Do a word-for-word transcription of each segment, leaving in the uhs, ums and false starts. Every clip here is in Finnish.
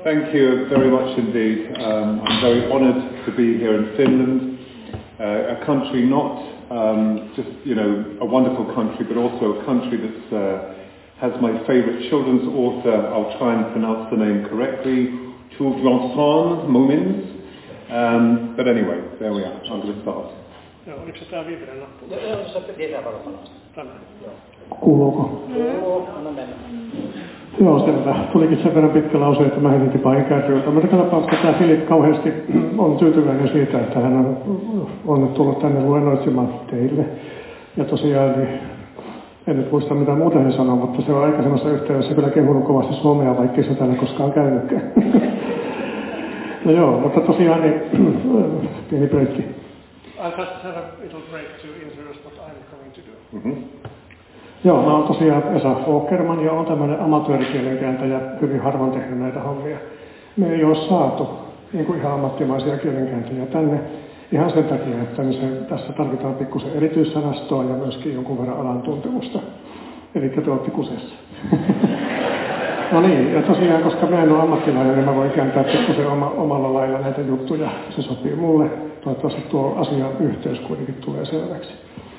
Thank you very much indeed. Um, I'm very honoured to be here in Finland, uh, a country not um, just, you know, a wonderful country, but also a country that uh, has my favourite children's author. I'll try and pronounce the name correctly, Children's Moments. Um, but anyway, there we are. I'm going to start. Joo, oliko se tämä viimeinen nappu? Joo, se tietää varmaan. Tämä. Kuuluuko? Kuuluu, anna mennä. Joo, selvä. Tulikin sen verran pitkä lause, että mä heitin tipaa ikäisyyttä. Mutta katsotaan, että tämä Filip kauheasti on tyytyväinen siitä, että hän on, on nyt tullut tänne luennoitsemaan teille. Ja tosiaan, niin en nyt muista mitä muuta hän sanoo, mutta se on aikaisemmassa yhteydessä kyllä kehunut kovasti Suomea, vaikka se täällä koskaan käynytkään. No joo, mutta tosiaan niin pieni breikki. I'll just have a little break to introduce what I'm going to do. Mm-hmm. Joo, mä oon tosiaan Esa Åkerman ja oon tämmönen amatöörikielenkääntäjä, hyvin harvoin tehnyt näitä hommia. Me ei ole saatu niin kuin ihan ammattimaisia kielenkääntäjiä tänne ihan sen takia, että niin se, tässä tarvitaan pikkusen erityissanastoa ja myöskin jonkun verran alan tuntemusta. Eli te olette kusessa. No niin, ja tosiaan, koska mä en ole ammattilainen, niin mä voin kääntää pikkusen oma, omalla lailla näitä juttuja. Se sopii mulle. Toivottavasti tuo asian yhteys kuitenkin tulee selväksi.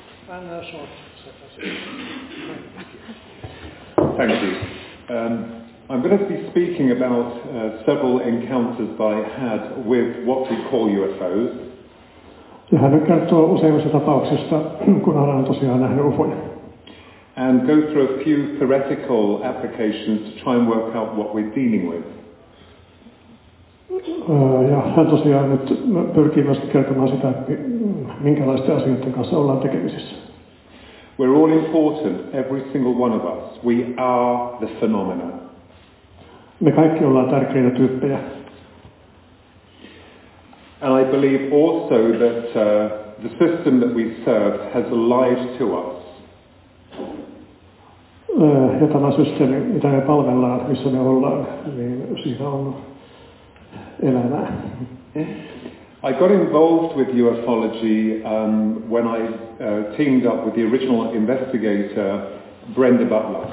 Thank you. Um, I'm going to be speaking about uh, several encounters that I had with what we call U F Os. Ja hän nyt kertoo useimmista tapauksista, kun hän on tosiaan nähnyt ufoja. And go through a few theoretical applications to try and work out what we're dealing with. Ja hän tosiaan nyt pyrkii myöskin kertomaan sitä, minkälaisten asioiden kanssa ollaan tekemisissä. We're all important, every single one of us. We are the phenomena. Me kaikki ollaan tärkeitä tyyppejä. And I believe also that uh, the system that we serve has lied to us. Ja tämä systeemi, mitä me palvellaan, missä me ollaan, niin siinä on elämää. I got involved with ufology um, when I uh, teamed up with the original investigator, Brenda Butler.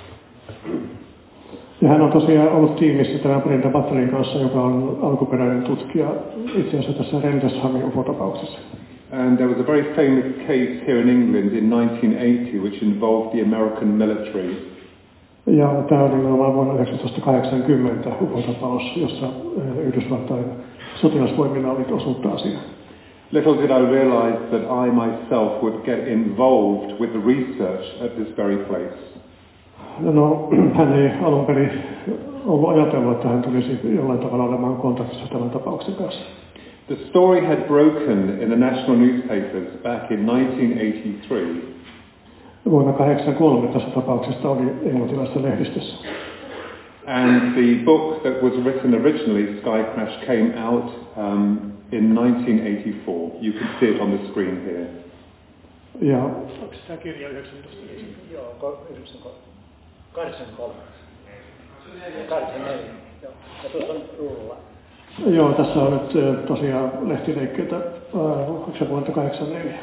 Ja hän on tosiaan ollut tiimissä tämän Brenda Butlerin kanssa, joka on alkuperäinen tutkija itse asiassa tässä Rendleshamin ufotapauksessa. And there was a very famous case here in England in nineteen eighty which involved the American military. Ja tämä oli nimenomaan vuonna tuhatyhdeksänsataakahdeksankymmentä ufotapaus, jossa Yhdysvaltain sotilasvoimilla oli osuutta asiaan. Little did I realize that I myself would get involved with the research at this very place. No, hän ei alun perin ollut ajatellut, että hän tulisi jollain tavalla olemaan kontaktissa tämän tapauksen kanssa. The story had broken in the national newspapers back in nineteen eighty-three. Vuonna kahdeksankymmentäkolme tässä tapauksesta oli englantilaisessa lehdistössä. And the book that was written originally, Sky Crash, came out um, in nineteen eighty-four. You can see it on the screen here. Ja onko tämä kirja yhdeksäntoista? Joo, kahdeksankymmentäkolme. kahdeksankymmentäneljä. Joo, ja tuossa on rulla. Joo, tässä on nyt tosiaan lehtileikkeitä vuodelta kahdeksankymmentäneljä.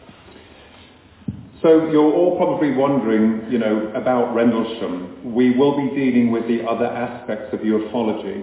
So you're all probably wondering, you know, about Rendlesham. We will be dealing with the other aspects of ufology.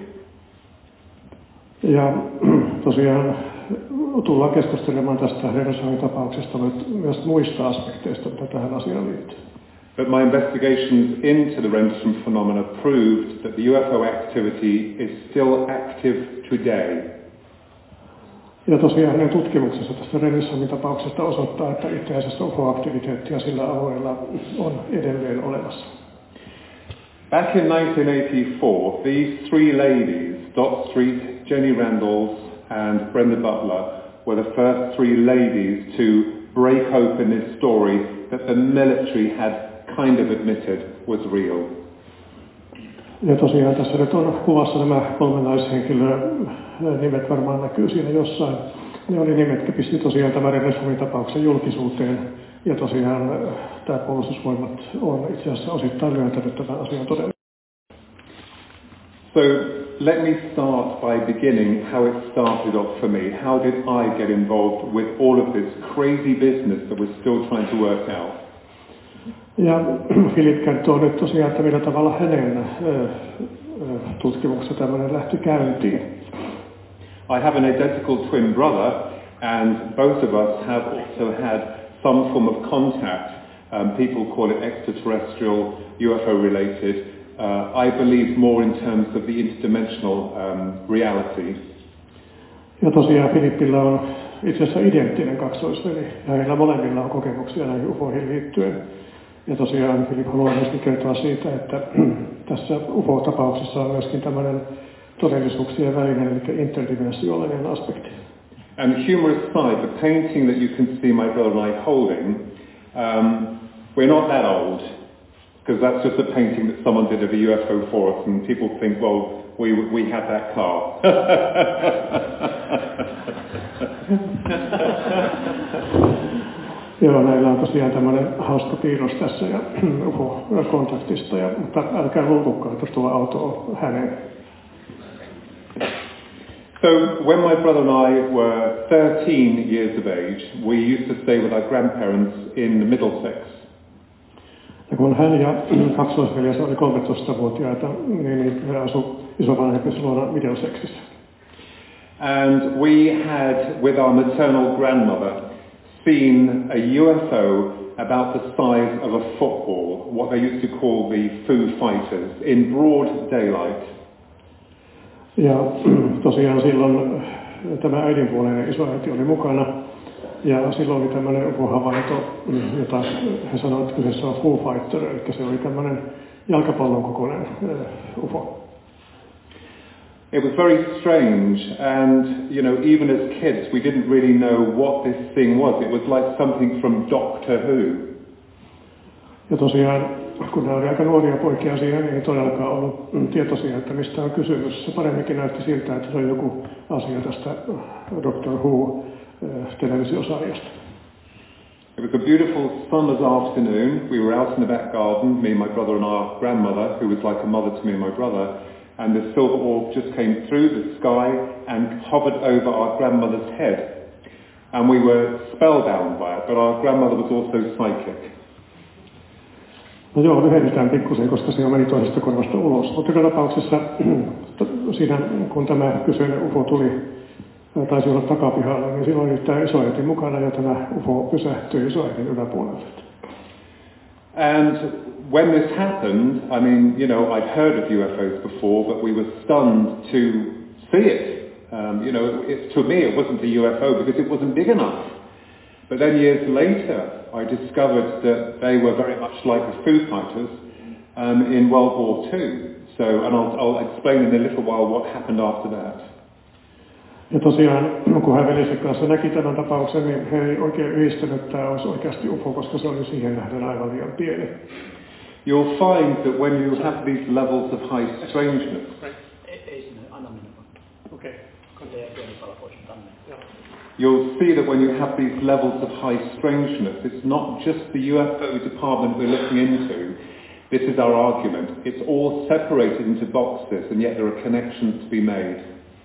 Ja tosiaan tullaan keskustelemaan tästä Rendleshamin tapauksesta, mutta myös muista aspekteista, mitä tähän asiaan liittyy. But my investigations into the Rendlesham phenomena proved that the U F O activity is still active today. Ja tosiaan hänen tutkimuksensa tästä Rendleshamin tapauksesta osoittaa, että itse asiassa U F O-aktiviteettia sillä alueella on edelleen olemassa. Back in nineteen eighty-four, these three ladies, Dot Street, Jenny Randalls and Brenda Butler, were the first three ladies to break open this story that the military had kind of admitted was real. Ja tosiaan tässä nyt on kuvassa nämä kolme naishenkilöä, nimet varmaan näkyy siinä jossain. Ne oli nimet, jotka pisti tosiaan tämän Rendleshamin tapauksen julkisuuteen. Ja tosiaan tämä puolustusvoimat on itse asiassa osittain lyöntänyt tämän asian todella. So let me start by beginning how it started off for me. How did I get involved with all of this crazy business that we're still trying to work out? Ja Filip kertoo nyt tosiaan, että millä tavalla hänen tutkimuksessa tämmöinen lähti käyntiin. I have an identical twin brother, and both of us have also had some form of contact. Um, people call it extraterrestrial, U F O related. Uh, I believe more in terms of the interdimensional um, reality. Ja tosiaan Filippillä on itse asiassa identtinen kaksoisveli, ja heillä molemmilla on kokemuksia näihin U F Oihin liittyen. Ja tosiaan Filip haluaa myöskin kertoa siitä, että tässä U F O-tapauksessa on myöskin tämmöinen todellisuuksien välinen, eli interdimensionaalinen aspekti. And humorous side, the painting that you can see my brother and I holding, um, we're not that old, because that's just a painting that someone did of a U F O for us, and people think, well, we we had that car. Joo, näillä on tosiaan tämmöinen hauska piirros tässä ja U F O-kontaktista, ja, mutta älkää luultukaan, että tuo auto on hänen. So when my brother and I were thirteen years of age, we used to stay with our grandparents in Middlesex. Ja kun hän ja kaksoisveljensä oli kolmetoistavuotiaita, niin he asuivat isovanhempiensa luona Middlesexissa. And we had, with our maternal grandmother, seen a U F O about the size of a football, what they used to call the Foo Fighters, in broad daylight. Ja tosiaan silloin tämä äidinpuoleinen isoäiti oli mukana, ja silloin oli tämmöinen U F O-havainto, jota he sanoivat, että kyseessä on Foo Fighter, eli se oli tämmöinen jalkapallon kokoinen U F O. It was very strange, and you know, even as kids, we didn't really know what this thing was. It was like something from Doctor Who. Ja tosiaan, kun ne oli aika nuoria poikia siihen, niin ei todellakaan ollut tietoisia, että mistä on kysymys. Se paremminkin näytti siltä, että se on joku asia tästä Doctor Who-televisiosarjasta. It was a beautiful summer's afternoon. We were out in the back garden, me, my brother and our grandmother, who was like a mother to me and my brother, and the silver orb just came through the sky and hovered over our grandmother's head. And we were spellbound by it, but our grandmother was also psychic. No joo, lyhennetään pikkusen, koska se meni toisesta korvasta ulos. Mutta joka tapauksessa siinä, kun tämä kyseinen U F O tuli, taisi olla takapihalla, niin silloin oli tämä isoäiti mukana ja tämä U F O pysähtyi isoäitin yläpuolelle. And when this happened, I mean, you know, I'd heard of U F Os before, but we were stunned to see it. Um, you know, it, to me it wasn't a U F O because it wasn't big enough. But then years later, I discovered that they were very much like the Foo Fighters um, in World War Two. So, and I'll, I'll explain in a little while what happened after that. Ja tosiaan, kun hän veljensä kanssa näki tämän tapauksen, niin he ei oikein yhdistänyt, että tämä olisi oikeasti U F O, koska se oli siihen nähden aivan liian pieni. You'll find that when you have these levels of high strangeness, Ei sinne, anna mennä vaan. Okei. Teidän pieni pala pois tänne. you'll see that when you have these levels of high strangeness, it's not just the U F O department we're looking into. This is our argument. It's all separated into boxes, and yet there are connections to be made.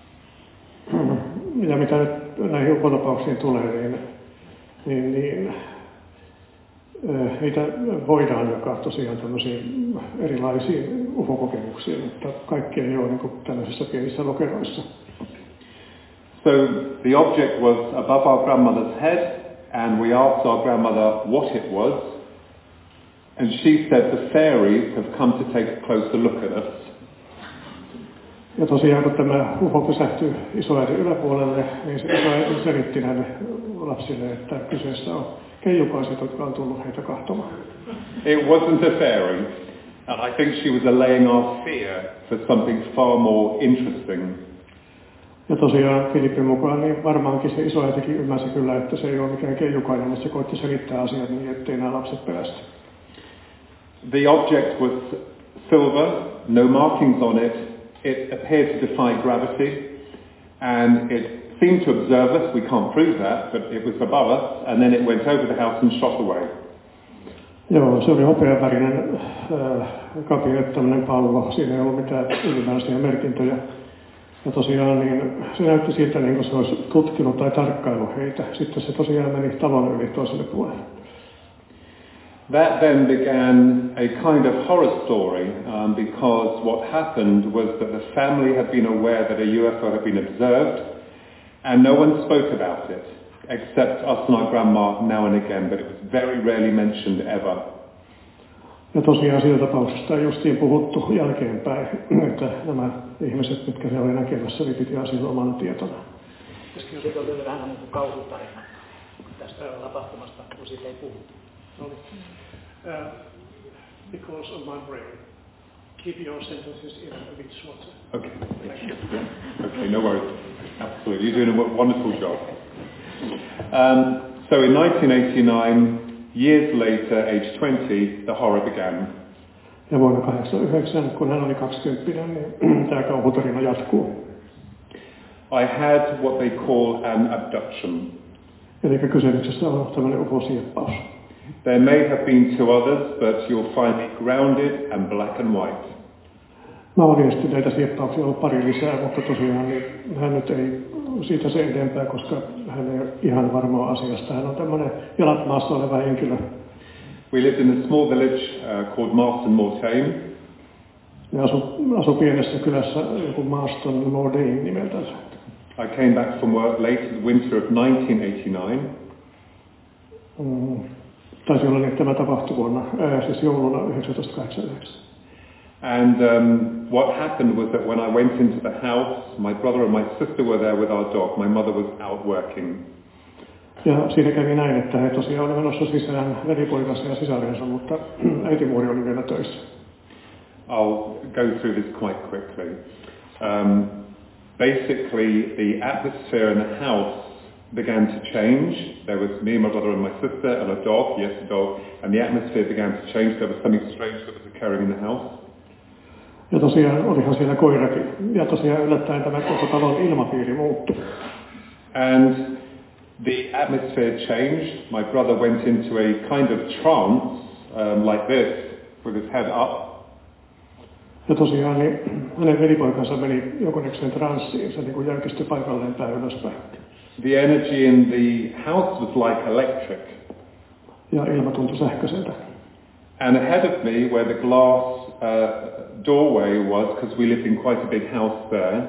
Ja mitä nyt näihin U F O-tapauksiin tulee, niin, niin, niin äh, niitä voidaan jakaa tosiaan tämmöisiin erilaisiin U F O-kokemuksiin, mutta kaikki ei ole niin kuin tämmöisissä pienissä lokeroissa. So the object was above our grandmother's head, and we asked our grandmother what it was, and she said the fairies have come to take a closer look at us. Ja tosiaan, kun tämä U F O pysähtyi isoäidin yläpuolelle, niin se isoäiti selitti näille lapsille, että kyseessä on keijukaiset, jotka on tullut heitä kahtomaan. It wasn't a fairy, and I think she was allaying our fear for something far more interesting. Ja tosiaan Filippin mukaan niin varmaankin se isoäitikin ymmärsi kyllä, että se ei ole mikään keijukainen, että se koitti selittää asiat niin, ettei nämä lapset pelästy. The object was silver, no markings on it. It appeared to defy gravity, and it seemed to observe us. We can't prove that, but it was above us, and then it went over the house and shot away. Joo, se oli hopeavärinen äh, kapine, tämmöinen pallo. Siinä ei ollut mitään ylimääräisiä merkintöjä. Ja tosiaan niin se näytti siltä, niin kuin se olisi tutkinut tai tarkkaillut heitä. Sitten se tosiaan meni talon yli toiselle puolelle. That then began a kind of horror story um, because what happened was that the family had been aware that a U F O had been observed and no one spoke about it except us and our grandma now and again, but it was very rarely mentioned ever. Ja tosiaan siitä tapauksesta ei justiin puhuttu jälkeenpäin, että nämä ihmiset, mitkä ne oli näkemässä, niin piti asian omana tietona. Se oli vähän niin kuin kauhutarina tästä tapahtumasta, kun siitä ei puhuttu. No, uh, because of my brain, keep your sentences in a bit shorter. Okay. Thank you. Okay, no worries. Absolutely. You're doing a wonderful job. Um, so in nineteen eighty-nine, years later, age twenty, the horror began. Ja vuonna kahdeksankymmentäyhdeksän, kun hän oli kaksikymmentä, niin tämä kauhutarina jatkuu. I had what they call an abduction. Eli kysymyksessä on tämmöinen U F O-sieppaus. There may have been two others, but you'll find me grounded and black and white. Mahdollisesti näitä sieppauksia on pari lisää, mutta tosiaan niin hän nyt ei siitä se edempää, koska hän ei ole ihan varmaa asiasta. Hän on tämmöinen jalat maassa oleva henkilö. We lived in a small village uh, called Marston Mortain. Ne asu, asu pienessä kylässä joku Marston Mortain nimeltänsä. I came back from work late in the winter of nineteen eighty-nine. Mm. Taisi olla niin, että tämä tapahtui vuonna, ää, siis jouluna tuhatyhdeksänsataakahdeksankymmentäyhdeksän. And um, what happened was that when I went into the house, my brother and my sister were there with our dog. My mother was out working. Ja siinä kävi näin, että he tosiaan oli menossa sisään velipoikansa ja sisarensa, mutta äitimuori oli vielä töissä. I'll go through this quite quickly. Um, basically, the atmosphere in the house began to change. There was me, my brother and my sister and a dog, yes a dog, and the atmosphere began to change. There was something strange that was occurring in the house. Ja tosiaan olihan siellä koirakin. Ja tosiaan yllättäen tämä koko talon ilmapiiri muuttui. And the atmosphere changed. My brother went into a kind of trance, um, like this, with his head up. Ja tosiaan niin hänen velipoikansa meni jonkunnäköiseen transsiin. Se niin kuin jäykistyi paikalleen pää ylöspäin. The energy in the house was like electric. Ja ilma tuntui sähköiseltä. And ahead of me, where the glass uh, doorway was, because we lived in quite a big house there,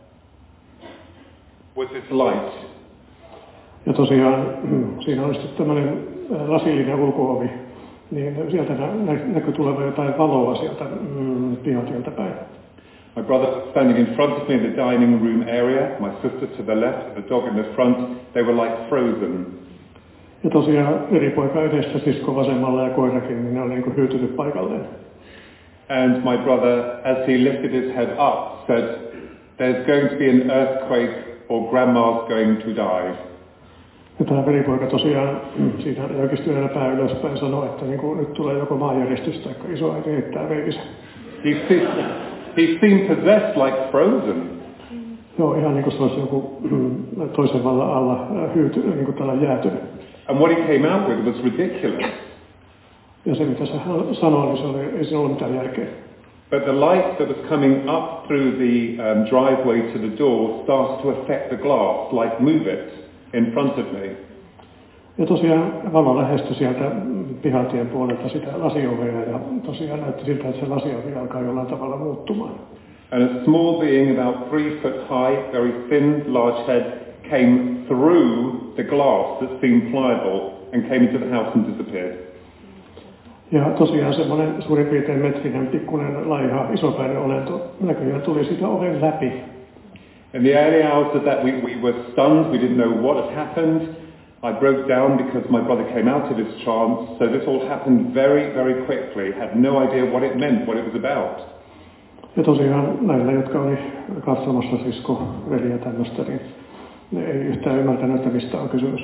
was this light. Ja tosiaan siinä oli sitten tämmöinen lasillinen ulko-ovi, niin sieltä nä- näkyi tulevan jotain valoa sieltä mm, pihatieltä päin. My brother was standing in front of me in the dining room area, my sister to the left, the dog in the front. They were like frozen. Ja tosiaan eri poika edessä, sisko vasemmalla ja koirakin, niin ne oli niin kuin hyytynyt paikalleen. And my brother, as he lifted his head up, said, "There's going to be an earthquake or grandma's going to die." Ja tämä velipoika tosiaan siitä jäykistyneellä pää ylöspäin sanoi, että niin kuin nyt tulee joko maanjäristys tai iso äiti heittää veivisen. He seemed, he seemed possessed like frozen. Joo, ihan niin kuin se olisi joku toisen vallan alla hyyty, niin kuin tällä jäätynyt. And what he came out with was ridiculous. Ja se mitä se sanoi, niin se oli, ei siinä ollut mitään järkeä. But the light that was coming up through the um, driveway to the door started to affect the glass, like move it in front of me. Ja tosiaan valo lähestyi sieltä pihatien puolelta sitä lasiovea ja tosiaan näytti siltä, että se lasiovi alkaa jollain tavalla muuttumaan. And a small being about three foot high, very thin, large head, came through the glass that seemed pliable and came into the house and disappeared. Ja tosiaan semmoinen suurin piirtein metrinen, pikkuinen, laiha, isopäinen olento näköjään tuli sitä oven läpi. In the early hours of that, we, we were stunned. We didn't know what had happened. I broke down because my brother came out of his trance. So this all happened very, very quickly. Had no idea what it meant, what it was about. Ja tosiaan näillä, jotka oli katsomassa sisko, veli ja tämmöistä, niin ne ei yhtään ymmärtänyt, että mistä on kysymys.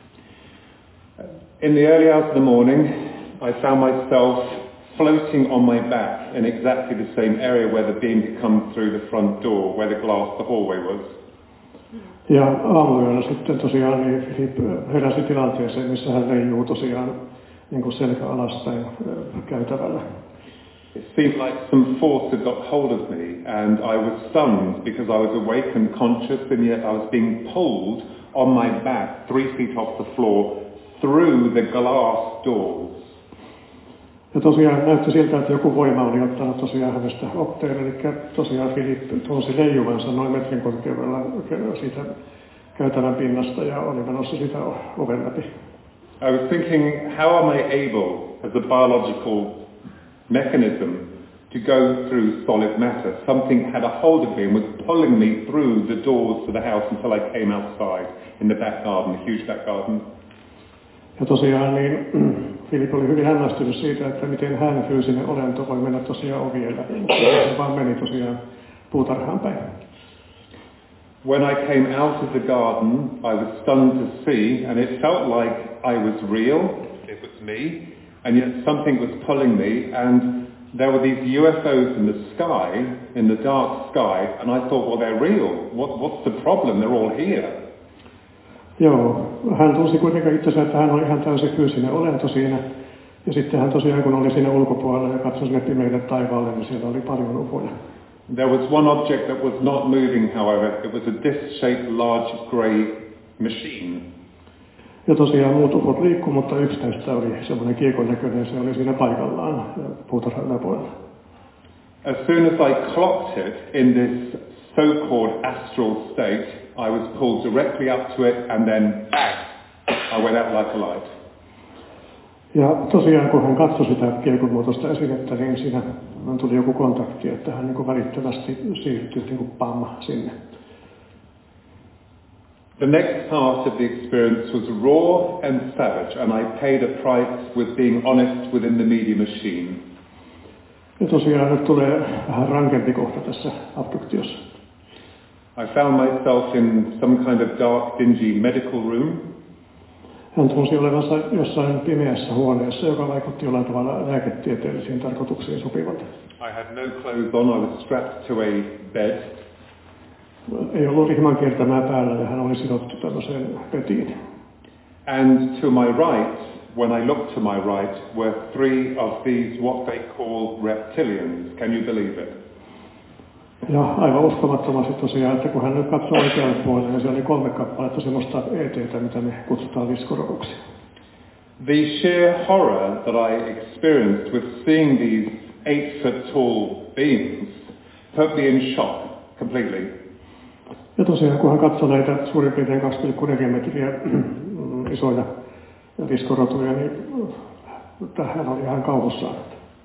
In the early hours of the morning, I found myself floating on my back in exactly the same area where the beam had come through the front door, where the glass, the hallway was. Ja aamuyöllä sitten tosiaan niin Filip heräsi tilanteeseen, missä hän leijuu tosiaan niin kuin selkä alaspäin käytävällä. It seemed like some force had got hold of me, and I was stunned because I was awake and conscious, and yet I was being pulled on my back, three feet off the floor, through the glass doors. Ja tosiaan näytti siltä, että joku voima oli ottanut tosiaan hänestä otteen, eli tosiaan Filip tunsi leijuvansa noin metrin korkeudella siitä käytävän pinnasta ja oli menossa sitä oven läpi. I was thinking, how am I able, as a biological mechanism, to go through solid matter? Something had a hold of me and was pulling me through the doors to the house until I came outside in the back garden, the huge back garden. Ja tosiaan niin Filip oli hyvin hämmästynyt siitä, että miten hän fyysinen olento voi mennä tosiaan ovien läpi. Se vaan meni tosiaan puutarhaan päin. When I came out of the garden, I was stunned to see, and it felt like I was real, it was me, and yet something was pulling me, and there were these U F Os in the sky, in the dark sky, and I thought, well, they're real. What, what's the problem? They're all here. Joo, hän tunsi kuitenkin itsensä, että hän oli ihan täysin fyysinen olento siinä. Ja sitten hän tosiaan, kun oli siinä ulkopuolella ja katsoi sinne pimeille taivaalle, niin siellä oli paljon ufoja. There was one object that was not moving, however. It was a disc-shaped large grey machine. Ja tosiaan muut ufot liikkuu, mutta yksi tästä oli semmoinen kiekon näköinen, se oli siinä paikallaan puutarhan yläpuolella. As soon as I clocked it in this so-called astral state, I was pulled directly up to it and then bang, I went out like a light. Ja tosiaan kun hän katsoi sitä kiekon muotoista esinettä, niin siinä tuli joku kontakti, että hän niin kuin välittömästi siirtyi niin kuin pam sinne. The next part of the experience was raw and savage, and I paid a price with being honest within the media machine. Ja tosiaan nyt tulee vähän rankempi kohta tässä abduktiossa. I found myself in some kind of dark, dingy medical room. Hän tunsi olevansa jossain pimeässä huoneessa, joka vaikutti jollain tavalla lääketieteellisiin tarkoituksiin sopivalta. I had no clothes on, I was strapped to a bed. Ei ollut rihman kiertämää päällä ja hän oli sidottu tämmöiseen petiin. And to my right, when I looked to my right, were three of these what they call reptilians. Can you believe it? Ja aivan uskomattomasti tosiaan, että kun hän nyt katsoi oikealle puolelle, niin siellä oli kolme kappaletta semmoista E T:tä, mitä me kutsutaan viskorovuksi. The sheer horror that I experienced with seeing these eight foot tall beings put me in shock completely. Ja tosiaan, kun hän katsoi näitä suurin piirtein kaksi pilkku neljä metriä isoja viskorotuja, niin hän oli ihan kauhussaan.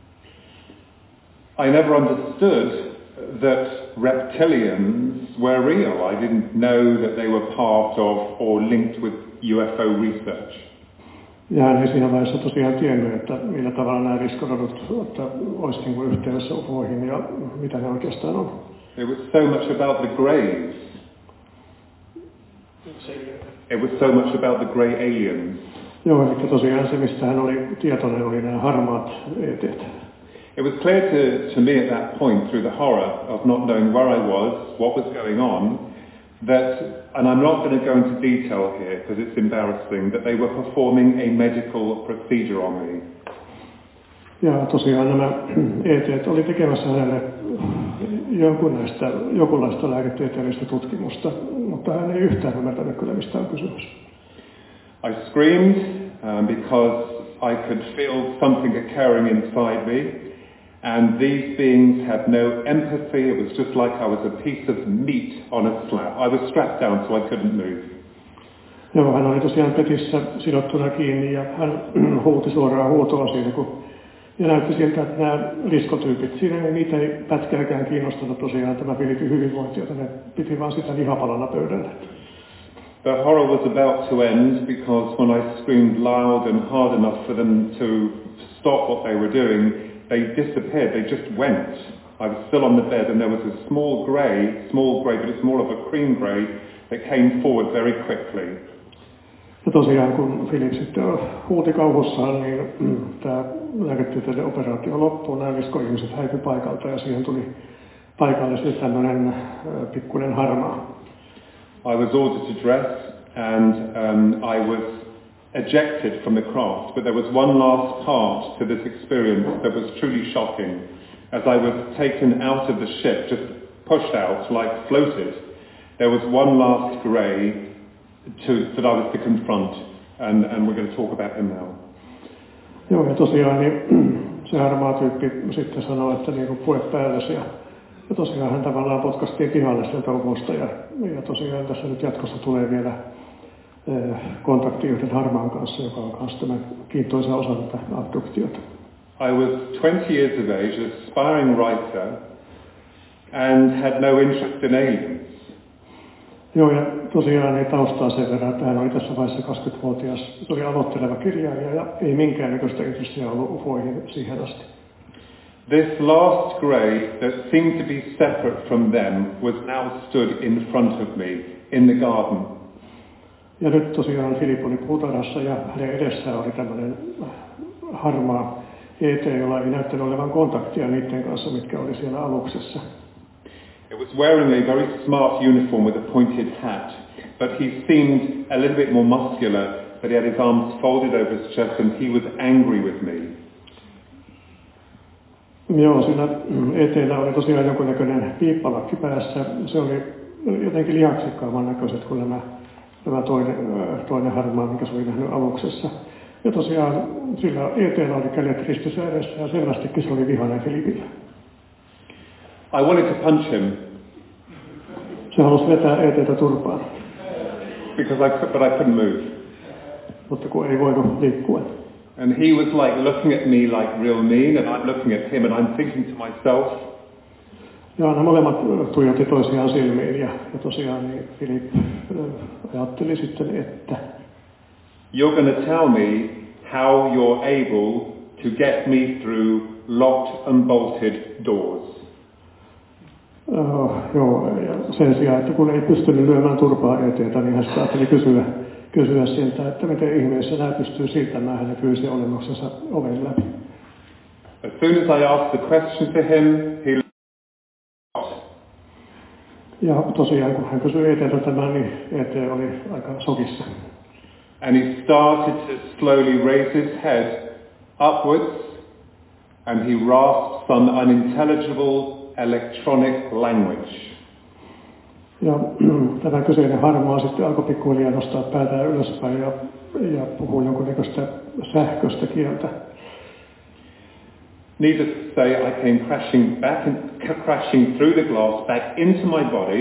I never understood that reptilians were real. I didn't know that they were part of or linked with U F O research. Ja hän ei siinä vaiheessa tosiaan tiennyt, että millä tavalla nämä viskorodut että olisi niin kuin yhteydessä ufoihin ja mitä ne oikeastaan on. It was so much about the greys. It was so much about the grey aliens. Joo, eli tosiaan se, mistä hän oli tietoinen, oli nämä harmaat E T:t. It was clear to, to me at that point, through the horror of not knowing where I was, what was going on, that, and I'm not going to go into detail here because it's embarrassing, that they were performing a medical procedure on me. Ja tosiaan nämä E T:t oli tekemässä hänelle jonkunlaista, jonkunlaista lääketieteellistä tutkimusta, mutta hän ei yhtään ymmärtänyt kyllä, mistä on kysymys. I screamed um, because I could feel something occurring inside me, and these beings had no empathy. It was just like I was a piece of meat on a slab. I was strapped down so I couldn't move. Joo, hän oli tosiaan petissä sidottuna kiinni ja hän huuti suoraan huutoa siinä, kun ja näytti siltä, että nämä liskotyypit, siinä ei niitä ei pätkääkään kiinnostanut tosiaan tämä Filipin hyvinvointi, jota ne piti vaan sitä lihapalana pöydällä. The horror was about to end because when I screamed loud and hard enough for them to stop what they were doing, they disappeared, they just went. I was still on the bed and there was a small grey, small grey, but it's more of a cream grey, that came forward very quickly. Ja tosiaan kun Filip sitten huuti kauhussaan, niin tämä lääketieteellinen operaatio loppui, nämä viskoihmiset häipyi paikalta ja siihen tuli paikalle sitten tämmöinen pikkuinen harmaa. I was ordered to dress and um, I was ejected from the craft, but there was one last part to this experience that was truly shocking. As I was taken out of the ship, just pushed out, like floated, there was one last grey to, that I was to confront, and, and we're going to talk about him now. Joo, ja tosiaan niin, se harmaa tyyppi sitten sanoi, että niin kuin pue päällesi. Ja, ja tosiaan hän tavallaan potkastiin pihalle sieltä uposta. Ja, ja tosiaan tässä nyt jatkossa tulee vielä eh, kontakti yhden harmaan kanssa, joka on myös tämä kiintoisa osa tätä abduktiota. I was twenty years of age, aspiring writer, and had no interest in aliens. Joo, ja tosiaan ei taustaa sen verran, että hän oli tässä vaiheessa kaksikymmentävuotias. Se oli aloitteleva kirjailija ja ei minkäännäköistä intressiä ollut ufoihin siihen asti. This last grey that seemed to be separate from them was now stood in front of me in the garden. Ja nyt tosiaan Filip oli puutarhassa ja hänen edessään oli tämmöinen harmaa E T, jolla ei näyttänyt olevan kontaktia niiden kanssa, mitkä oli siellä aluksessa. It was wearing a very smart uniform with a pointed hat, but he seemed a little bit more muscular, but he had his arms folded over his chest and he was angry with me. Joo, siinä E T:llä oli tosiaan jonkunnäköinen piippalakki päässä. Se oli jotenkin lihaksikkaamman näköiset kuin nämä, nämä toinen, toinen harmaa, mikä se oli nähnyt aluksessa. Ja tosiaan sillä E T:llä oli kädet ristissä edessä ja selvästikin se oli vihainen Filipillä. I wanted to punch him. Se halusi vetää E T:tä turpaan. Because I could, but I couldn't move. Mutta kun ei voinut liikkua. And he was like looking at me like real mean, and I'm looking at him, and I'm thinking to myself. Ja nämä molemmat tuijotti toisiaan silmiin, ja, ja tosiaan niin Filip ajatteli sitten, että you're going to tell me how you're able to get me through locked and bolted doors. Uh, joo, ja sen sijaan, että kun ei pystynyt lyömään turpaa eteitä, niin hän ajatteli kysyä, kysyä siltä, että miten ihmeessä nämä pystyy siirtämään hänen fyysisen olemuksensa oven läpi. As soon as I asked the question to him, he laughed. Ja tosiaan, kun hän kysyi eteeltä tämän, niin Ete oli aika sokissa. And he started to slowly raise his head upwards, and he rasped some unintelligible electronic language. Ja tämä kyseinen harmaa sitten alkoi pikkuhiljaa nostaa päätään ylöspäin ja, ja puhui jonkunnäköistä sähköistä kieltä. Needless to say, I came crashing back and crashing through the glass back into my body.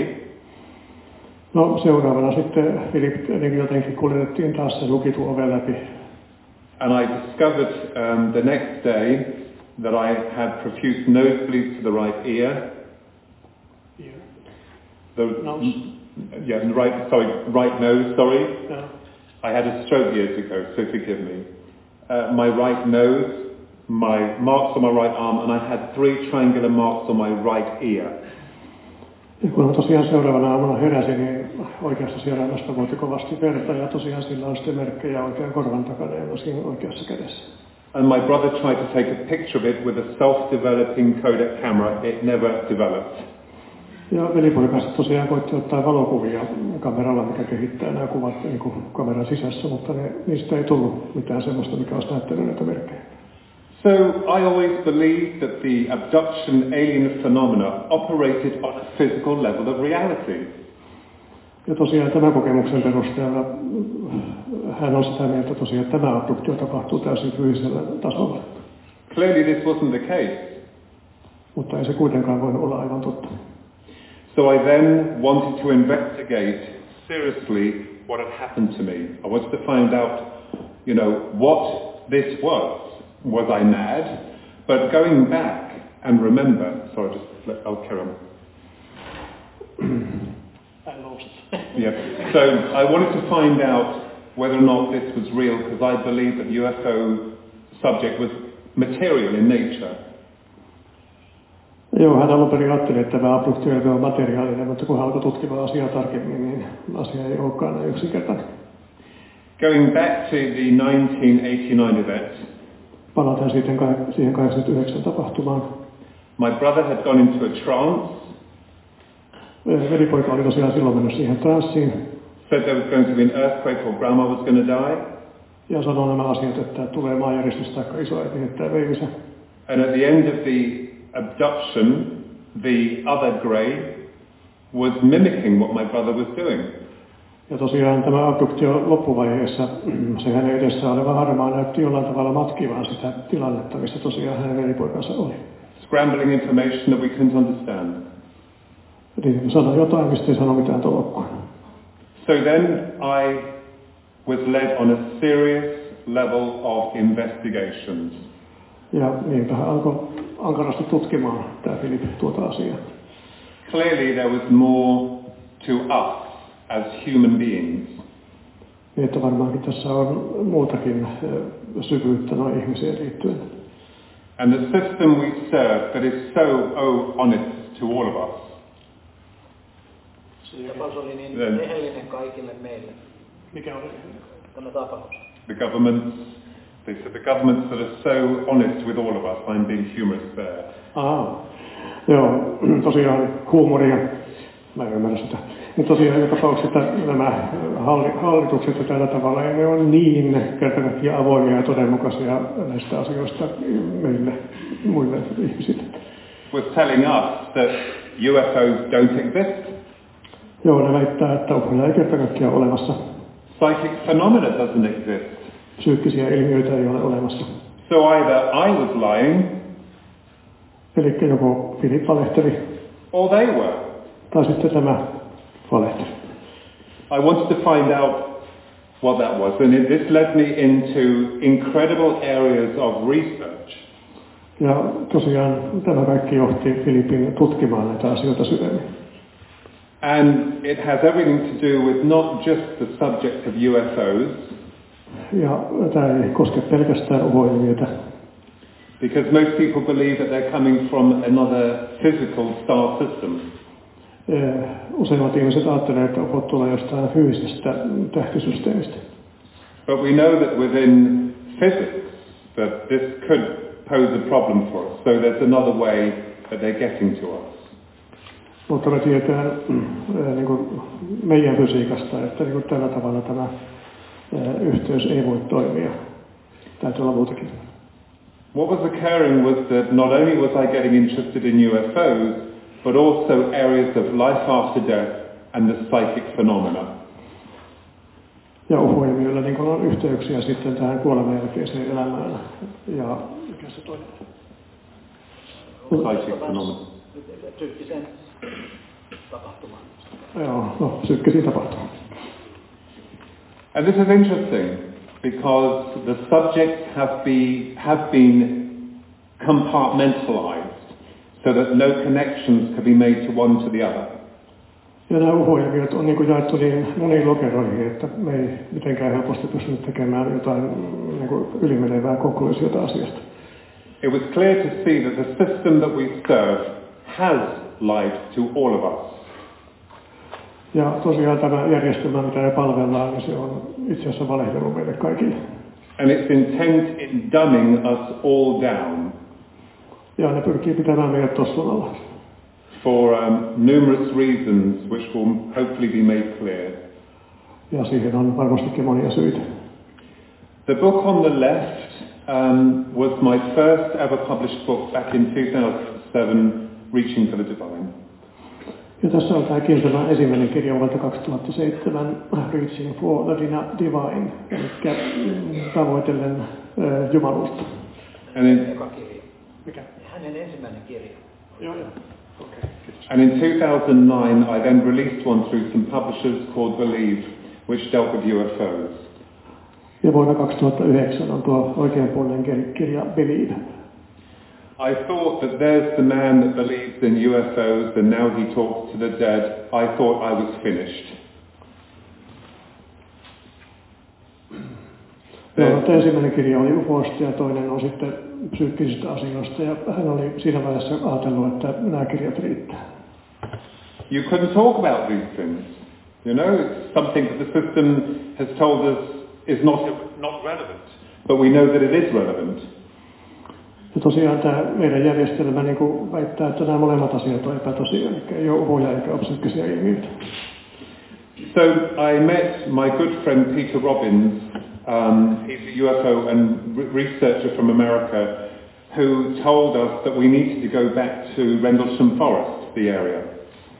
No seuraavana sitten Filip jotenkin kuljetettiin taas se lukitun oven läpi. And I discovered um, the next day that I had profuse nosebleeds to the right ear. Ear. The, nose. Yeah, right, sorry, right nose, sorry. Yeah. I had a stroke years ago, so forgive me. Uh, my right nose, my marks on my right arm, and I had three triangular marks on my right ear. Ja kun tosiaan seuraavana aamuna heräsin, niin oikeassa sierainnasta vuoti kovasti verta ja tosiaan sillä on sitten merkkejä oikean korvan takana ja siinä oikeassa kädessä. And my brother tried to take a picture of it with a self-developing Kodak camera. It never developed. Ja velipoikas tosiaan koitti ottaa valokuvia kameralla, mikä kehittää nämä kuvat niin kuin kameran sisässä, mutta ne, niistä ei tullut mitään sellaista, mikä olisi näyttänyt näitä merkkejä. So I always believed that the abduction alien phenomena operated on a physical level of reality. Ja tosiaan tämän kokemuksen perusteella hän on sitä mieltä tosiaan, että tämä abduktio tapahtuu täysin fyysisellä tasolla. Clearly this wasn't the case. Mutta ei se kuitenkaan voinut olla aivan totta. So I then wanted to investigate seriously what had happened to me. I wanted to find out, you know, what this was. Was I mad? But going back and remember, sorry, just let, I'll carry on. I lost. Yeah. So I wanted to find out whether or not this was real, because I believe that U F O subject was material in nature. Joo, hän alun perin ajatteli, että tämä abduktio on materiaalinen, mutta kun hän alkoi tutkimaan asiaa tarkemmin, niin asia ei olekaan näin yksinkertainen. Going back to the nineteen eighty-nine event, palataan siihen, siihen kahdeksankymmentäyhdeksän tapahtumaan. My brother had gone into a trance. Velipoika oli tosiaan silloin mennyt siihen transsiin. Said there was going to be an earthquake or grandma was going to die. Ja sanoi nämä asiat, että tulee maanjäristys tai isoäiti heittää veivisä. And at the end of the abduction, the other grey was mimicking what my brother was doing. Ja tosiaan tämä abduktio loppuvaiheessa, se hänen edessä oleva harmaa näytti jollain tavalla matkivan sitä tilannetta, missä tosiaan hänen velipoikansa oli. Scrambling information that we couldn't understand. Eli sanoi jotain, mistä ei sano mitään tolkkua. So then I was led on a serious level of investigations. Ja niinpä hän alkoi ankarasti tutkimaan tämä Philip tuota asiaa. Clearly there was more to us as human beings. Niin, että varmaankin tässä on muutakin syvyyttä noin ihmiseen liittyen. And the system we serve that is so oh, honest to all of us. Se tapaus oli niin rehellinen kaikille meille. Mikä oli? Tämä tapaus. The governments, they said the governments that are so honest with all of us. I'm being humorous there. Aha. Joo, tosiaan huumoria. Mä en ymmärrä sitä. Mutta tosiaan joka tapauksessa nämä hallitukset ja tällä tavalla, ne on niin kertakaikkiaan avoimia ja todenmukaisia näistä asioista meille, muille ihmisille. Was telling us that U F Os don't exist. Joo, ne väittää, että uhreja ei kertakaikkiaan olemassa. Psychic phenomena doesn't exist. Psyykkisiä ilmiöitä ei ole olemassa. So either I was lying, eli joko Philip valehteli, or they were. tai sitten tämä valehteli. I wanted to find out what that was, and it, this led me into incredible areas of research. Ja tosiaan tämä kaikki johti Philipin tutkimaan näitä asioita syvemmin. And it has everything to do with not just the subject of U F Os. Ja tämä ei koske pelkästään U F O-ilmiötä. Because most people believe that they're coming from another physical star system. Useimmat ihmiset ajattelevat, että U F O tulee jostain fyysisestä tähtisysteemistä. But we know that within physics that this could pose a problem for us. So there's another way that they're getting to us. Mutta me tiedetään niin kuin meidän fysiikasta, että niin kuin tällä tavalla tämä yhteys ei voi toimia. Täytyy olla muutakin. What was occurring was that not only was I getting interested in U F Os, but also areas of life after death and the psychic phenomena. Ja U F O-ilmiöillä niin on yhteyksiä sitten tähän kuoleman jälkeiseen elämään. Ja mikä se toinen? Psychic phenomena. Psyykkisen tapahtumaan. Joo, no psyykkisiin tapahtumaan. And this is interesting because the subjects have, be, have been compartmentalized so that no connections can be made to one to the other. Ja nämä U F O-ilmiöt on niin kuin jaettu niin moniin lokeroihin, että me ei mitenkään helposti pystynyt tekemään jotain niin kuin ylimenevää konkluusiota asiasta. It was clear to see that the system that we serve has lied to all of us. Ja tosiaan tämä järjestelmä, mitä me palvellaan, niin se on itse asiassa valehdellut meille kaikille. And it's intent in dumbing us all down. Ja ne pyrkii pitämään meidät tossun alla. For um, numerous reasons which will hopefully be made clear. Ja siihen on varmastikin monia syitä. The book on the left um, was my first ever published book back in two thousand seven, Reaching for the Divine. Ja tässä on tämä Kilpelan ensimmäinen kirja vuodelta kaksituhattaseitsemän, Reaching for the Divine, eli tavoitellen äh, jumaluutta. And in, Eka kirja. Mikä? Hänen ensimmäinen kirja. Joo, joo. Okay. and in two thousand nine I then released one through some publishers called Believe, which dealt with U F Os. Ja vuonna kaksituhattayhdeksän on tuo oikeanpuolinen kirja Believe. I thought that there's the man that believes in U F Os and now he talks to the dead. I thought I was finished. Joo, ensimmäinen kirja oli U F Osta ja toinen on sitten psyykkisistä asioista ja hän oli siinä vaiheessa ajatellut, että nämä kirjat riittää. You couldn't talk about these things. You know, it's something that the system has told us is not, not relevant. But we know that it is relevant. Ja tosiaan tämä meidän järjestelmä niin kuin väittää, että nämä molemmat asiat on epätosia, eli ei ole uhoja eikä ole psyykkisiä ilmiöitä. So I met my good friend Peter Robbins. Um, he's a U F O and re- researcher from America who told us that we needed to go back to Rendlesham Forest, the area.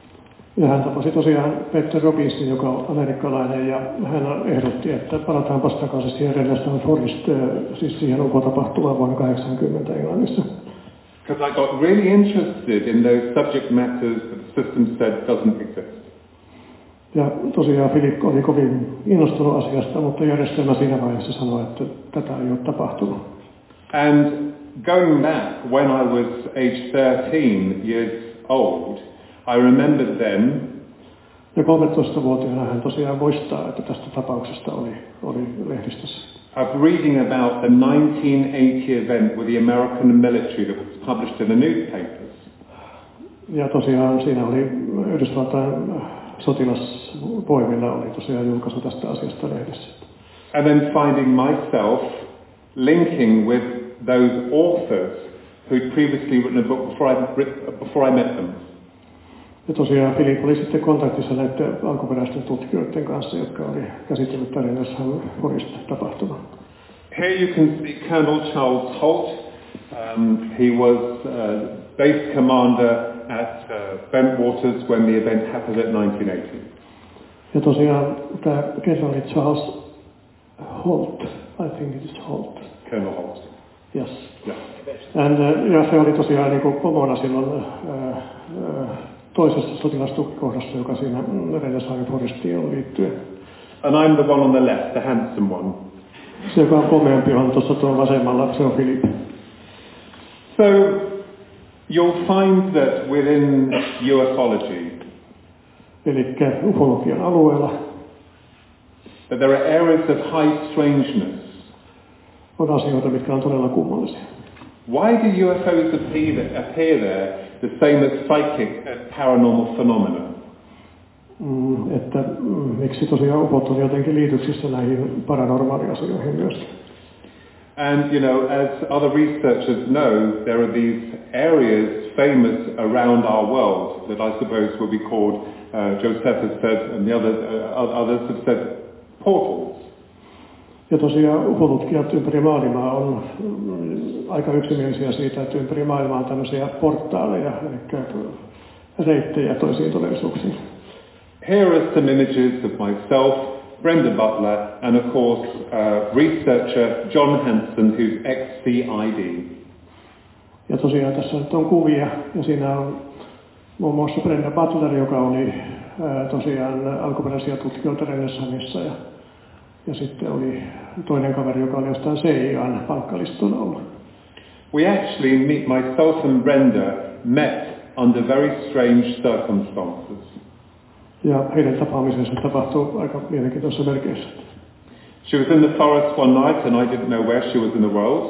Ja hän tapasi tosiaan Peter Robinson, joka on amerikkalainen, ja hän ehdotti, että palataanpas takaisin siihen Renaissance Forest, siis siihen U F O-tapahtumaan vuonna kahdeksankymmentä Englannissa. Because I got really interested in those subject matters that the system said doesn't exist. Ja tosiaan Philip oli kovin innostunut asiasta, mutta järjestelmä siinä vaiheessa sanoi, että tätä ei ole tapahtunut. And going back, when I was age thirteen years old, I remember then ja kolmetoistavuotiaana hän tosiaan muistaa, että tästä tapauksesta oli, oli lehdistössä. of reading about the nineteen eighty event with the American military that was published in the newspapers. Ja tosiaan siinä oli Yhdysvaltain sotilasvoimilla oli tosiaan julkaisu tästä asiasta lehdessä. And then finding myself linking with those authors who'd previously written a book before I, before I met them. Ja tosiaan Philip oli sitten kontaktissa näiden alkuperäisten tutkijoiden kanssa, jotka oli käsitellyt Renaissance Forest-tapahtuman. Here you can see Colonel Charles Holt. Um, he was uh, base commander at uh, Bentwaters when the event happened at nineteen eighty. Ja tosiaan tämä kenraali Charles Holt, I think it is Holt. Colonel Holt. Yes. Yeah. And, uh, ja se oli tosiaan niin kuin pomona silloin uh, uh, toisessa sotilastukikohdassa, joka siinä Renaissance Forestiin on liittyen. And I'm the one on the left, the handsome one. Se, joka on komeampi, on tuossa tuon vasemmalla, se on Philip. So, you'll find that within ufology, Eli ufologian alueella that there are areas of high strangeness. on asioita, mitkä on todella kummallisia. Why do U F Os appear, appear there the same as psychic and paranormal phenomena? Mm, että mm, miksi tosiaan ufot on jotenkin liityksissä näihin paranormaaliasioihin myöskin. And, you know, as other researchers know, there are these areas famous around our world that I suppose will be called, uh, Joseph has said, and the other, uh, others have said, portals. Ja tosiaan ufotutkijat ympäri maailmaa on mm, aika yksimielisiä siitä, että ympäri maailmaa on tämmöisiä portaaleja, eli reittejä toisiin todellisuuksiin. Here are some images of myself, Brenda Butler, and of course uh, researcher John Hanson, who's ex-C I D. Ja tosiaan tässä nyt on kuvia, ja siinä on muun muassa Brenda Butler, joka oli ää, tosiaan alkuperäisiä tutkijoita Renaissanceissa, ja, ja sitten oli toinen kaveri, joka oli jostain C I A:n palkkalistolla ollut. We actually, meet, myself and Brenda, met under very strange circumstances. Ja heidän tapaamisensa tapahtui aika mielenkiintoisessa merkeissä. She was in the forest one night and I didn't know where she was in the world.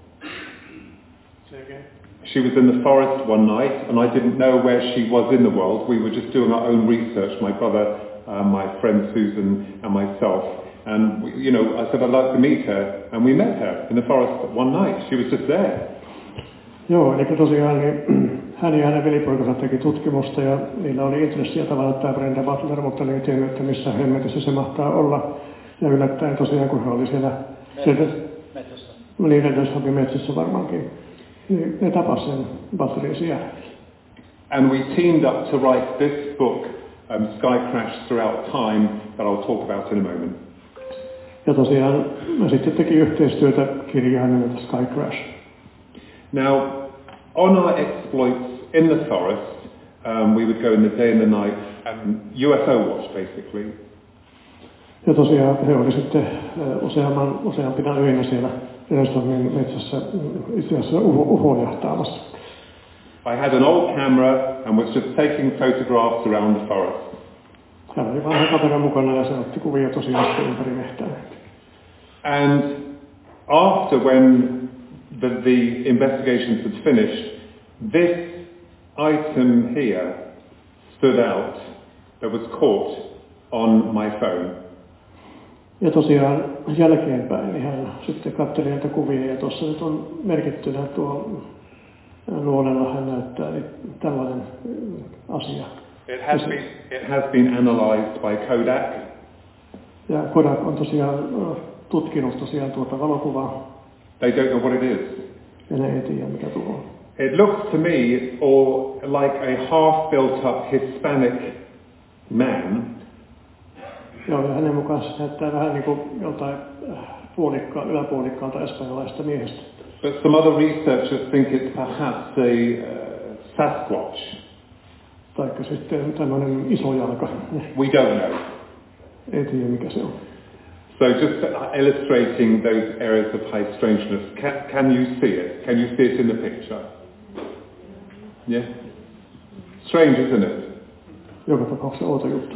Say again. She was in the forest one night and I didn't know where she was in the world. We were just doing our own research, my brother, uh, my friend Susan and myself. And, we, you know, I said I'd like to meet her and we met her in the forest one night. She was just there. Joo, eli tosiaan niin, hän ja hänen velipoikansa teki tutkimusta ja niillä oli intressiä tavata tämä Brenda Butler, mutta ne ei tiennyt, että missä hemmetissä se mahtaa olla. Ja yllättäen tosiaan, kun he oli siellä Metsässä. Niin, Renaissance metsässä varmaankin. Niin ne tapasivat sen Butlerin siellä. And we teamed up to write this book, um, Sky Crash Throughout Time, that I'll talk about in a moment. Ja tosiaan mä sitten teki yhteistyötä kirjaan nimeltä Sky Crash. Now, on our exploits in the forest, um, we would go in the day and the night and U F O watch basically. Ja tosiaan he oli sitten useamman, useampina öinä siellä Renaissancen metsässä itse asiassa ufo-jahtaamassa. I had an old camera and was just taking photographs around the forest. Hän oli vanha kamera mukana ja se otti kuvia tosiaan ympäri mehtään. And after when the, the investigations had finished, this item here stood out that was caught on my phone. Ja tosiaan jälkeenpäin niin hän sitten katseli näitä kuvia ja tuossa nyt on merkittynä tuo nuolella hän näyttää niin tällainen asia. It has been, it has been analyzed by Kodak. Ja Kodak on tosiaan tutkinut tosiaan tuota valokuvaa. They don't know what it is. Ja ne ei tiedä mikä tuo on. It looks to me or like a half built up Hispanic man. Joo, ja hänen mukaansa näyttää vähän niin kuin joltain puolikka, yläpuolikkaalta espanjalaista miehestä. But some other researchers think it's perhaps a uh, Sasquatch. Taikka sitten tämmöinen iso jalka. We don't know. Ei tiedä mikä se on. So just illustrating those areas of high strangeness, can, can you see it? Can you see it in the picture? Yeah? Strange, isn't it? Joka tapauksessa outo juttu.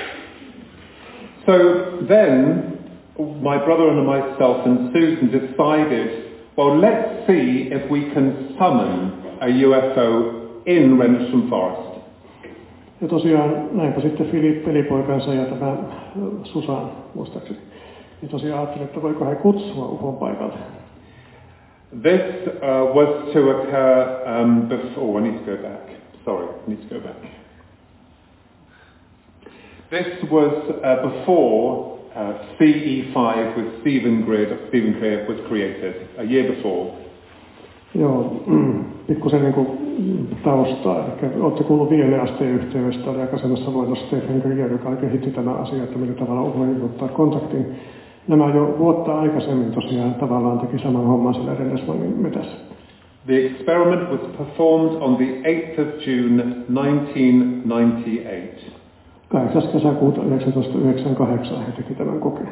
So then, my brother and myself and Susan decided, well, let's see if we can summon a U F O in Rendlesham Forest. Ja tosiaan näinpä sitten Filip, pelipoikansa ja tämä Susan, muistaakseni. Ja tosiaan ajattelin, että voiko he kutsua ufon paikalle. This uh, was to occur um, before, oh, I need to go back. Sorry, I need to go back. This was uh, before uh, C E five with Stephen Grid, Stephen Greer was created, a year before. Joo, pikkusen niin kuin taustaa. Eli olette kuullut viiden asteen yhteydestä, oli aikaisemmassa luennossa Stephen Greer, joka kehitti tämä asia, että millä tavalla ufoihin ottaa kontaktin. Nämä jo vuotta aikaisemmin tosiaan tavallaan teki saman homman sillä Rendlesham metässä. The experiment was performed on the eighth of June nineteen ninety-eight. kahdeksas kesäkuuta tuhatyhdeksänsataayhdeksänkymmentäkahdeksan he teki tämän kokeen.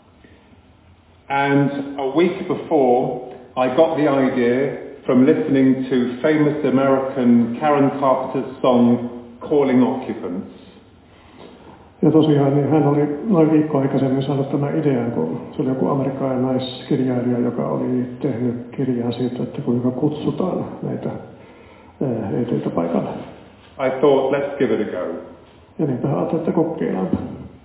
And a week before, I got the idea from listening to famous American Karen Carpenter's song Calling Occupants. Ja tosiaan niin hän oli noin viikko aikaisemmin saanut tämän idean, kun se oli joku amerikkalainen naiskirjailija, joka oli tehnyt kirjaa siitä, että kuinka kutsutaan näitä heiteitä paikalle. I thought, let's give it a go. Ja niinpä ajattelin, että kokeillaanpa.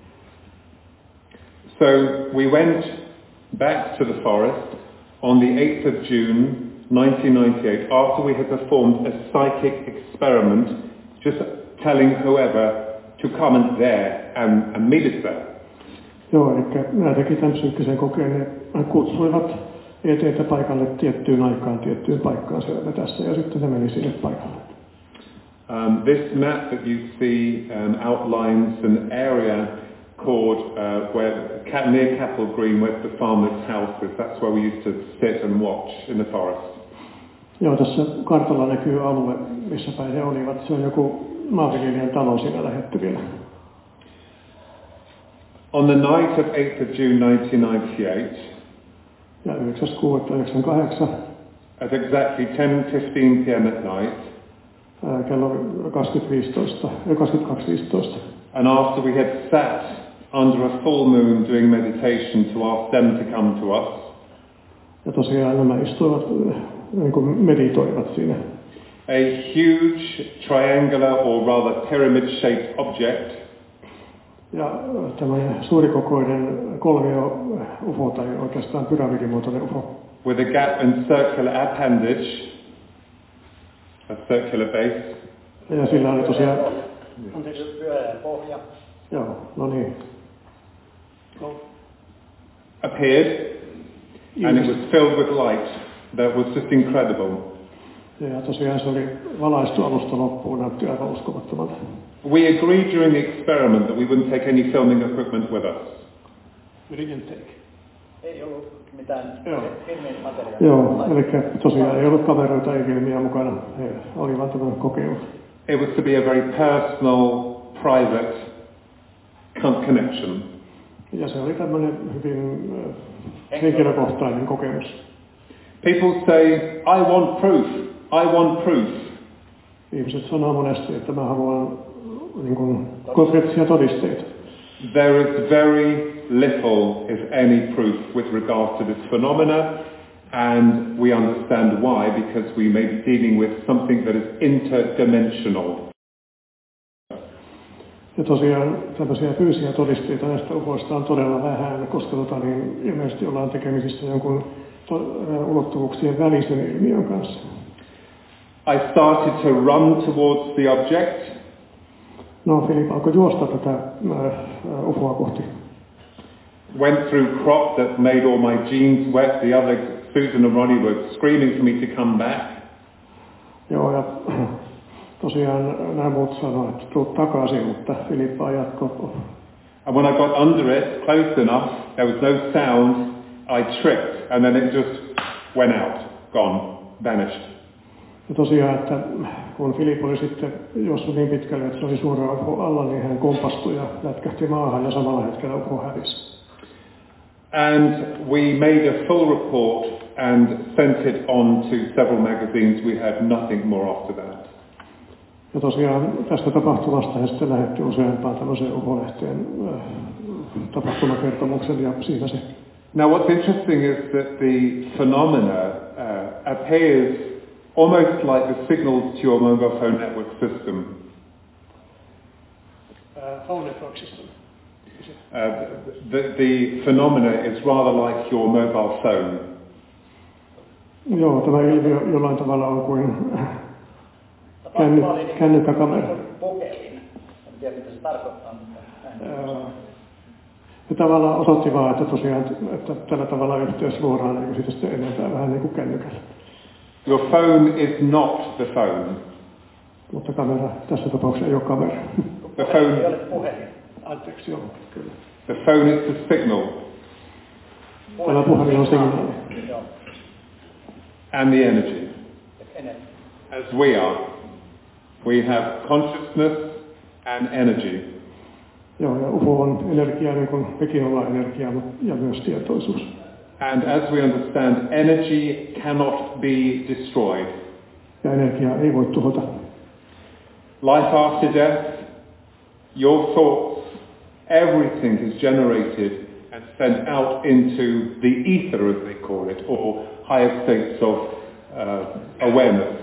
So we went back to the forest on the eighth of June nineteen ninety-eight after we had performed a psychic experiment, just telling whoever to come and there and, and meet us there. Joo, eli nämä teki tämän psyykkisen kokeen, ne kutsuivat eteitä paikalle tiettyyn aikaan, tiettyyn paikkaan siellä tässä, ja sitten ne meni sinne paikalle. Um, this map that you see um, outlines an area called uh, where near Capel Green, where the farmer's house is. That's where we used to sit and watch in the forest. Joo, tässä kartalla näkyy alue, missä päin he olivat. Se on joku maanviljelijän talo siinä lähettyvillä. On the night of eighth of June nineteen ninety-eight, ja yhdeksäs kuudetta yhdeksänkymmentäkahdeksan, at exactly ten fifteen p m at night, ää, kello kaksikymmentäkaksi viisitoista, and after we had sat under a full moon doing meditation to ask them to come to us, ja tosiaan nämä istuivat, niin kuin meditoivat siinä. A huge triangular or rather pyramid-shaped object, ja tämmöinen suurikokoinen kolmio ufo tai oikeastaan pyramidimuotoinen ufo. with a gap and circular appendage, a circular base, Ja sillä oli tosiaan, Anteeksi, pyöreä pohja. joo, no niin, appeared, and it was filled with light. That was just incredible. ja tosiaan se oli valaistu alusta loppuun, näytti aivan uskomattomalta. We agreed during the experiment that we wouldn't take any filming equipment with us. We didn't take. Ei ollut mitään Joo. filmimateriaalia. Joo, eli tosiaan ei ollut kameroita, ei filmiä mukana. He oli vain tämmöinen kokeilu. It was to be a very personal, private con- connection. Ja se oli tämmöinen hyvin äh, henkilökohtainen kokemus. People say, I want proof, I want proof. Ihmiset sanoo monesti, että mä haluan niin kuin, konkreettisia todisteita. There is very little, if any, proof with regards to this phenomena, and we understand why, because we may be dealing with something that is interdimensional. Ja tosiaan tämmöisiä fyysisiä todisteita näistä ufoista on todella vähän, koska tota, niin ilmeisesti ollaan tekemisissä jonkun to, ulottuvuuksien välisen ilmiön kanssa. I started to run towards the object. No, Filip alkoi juosta tätä äh, ufoa kohti. Went through crop that made all my jeans wet. The other, Susan and Ronnie, were screaming for me to come back. Joo, ja tosiaan nämä muut sanoivat, että tuu takaisin, mutta Filippa jatkoi. And when I got under it, close enough, there was no sound, I tripped, and then it just went out, gone, vanished. Ja tosiaan, että kun Filip oli sitten juossut niin pitkälle, että se oli suoraan ufo alla, niin hän kompastui ja lätkähti maahan ja samalla hetkellä ufo hävisi. And we made a full report and sent it on to several magazines. We had nothing more after that. Ja tosiaan tästä tapahtumasta he sitten lähetti useampaan tämmöiseen ufo-lehteen äh, tapahtumakertomuksen ja siinä se. Now what's interesting is that the phenomena uh, appears almost like the signals to your mobile phone network system. Uh, phone network system. Uh, the, the phenomena is rather like your mobile phone. Joo, tämä ilmiö jollain tavalla on kuin känny, kännykkäkamera. Puhelin. En tiedä mitä se tarkoittaa, mutta... Ja tavallaan osoitti vaan, että tosiaan, että tällä tavalla yhteys luodaan niin siitä sitten enempää vähän niin kuin kännykällä. Your phone is not the phone. Mutta kamera, tässä tapauksessa ei ole kamera. The phone, ei ole puhelin. Anteeksi, joo, kyllä. The phone is the signal. Tämä puhelin on signaali. And the energy. As we are. We have consciousness and energy. Joo, ja ufo on energia, niin kuin mekin ollaan energiaa, ja myös tietoisuus. And as we understand, energy cannot be destroyed. Ja energiaa ei voi tuhota. Life after death, your thoughts, everything is generated and sent out into the ether, as they call it, or higher states of uh, awareness.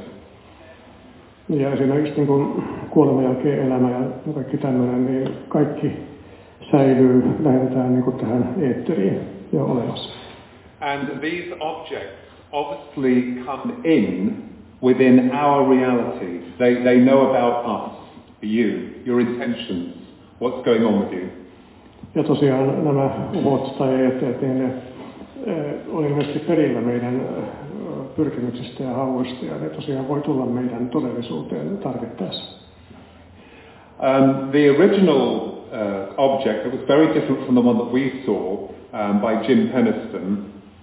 Ja esimerkiksi niin kuin kuoleman jälkeen elämä ja kaikki tämmöinen, niin kaikki säilyy, lähetetään niin kuin tähän eetteriin ja olemassa. And these objects obviously come in within our reality. They, they know about us, you, your intentions, what's going on with you. Ja tosiaan nämä ufot tai eetteet, niin ne eh, on ilmeisesti perillä meidän pyrkimyksistä ja hauista, ja ne tosiaan voi tulla meidän todellisuuteen tarvittaessa. Um, the original uh, object, it was very different from the one that we saw um, by Jim Penniston.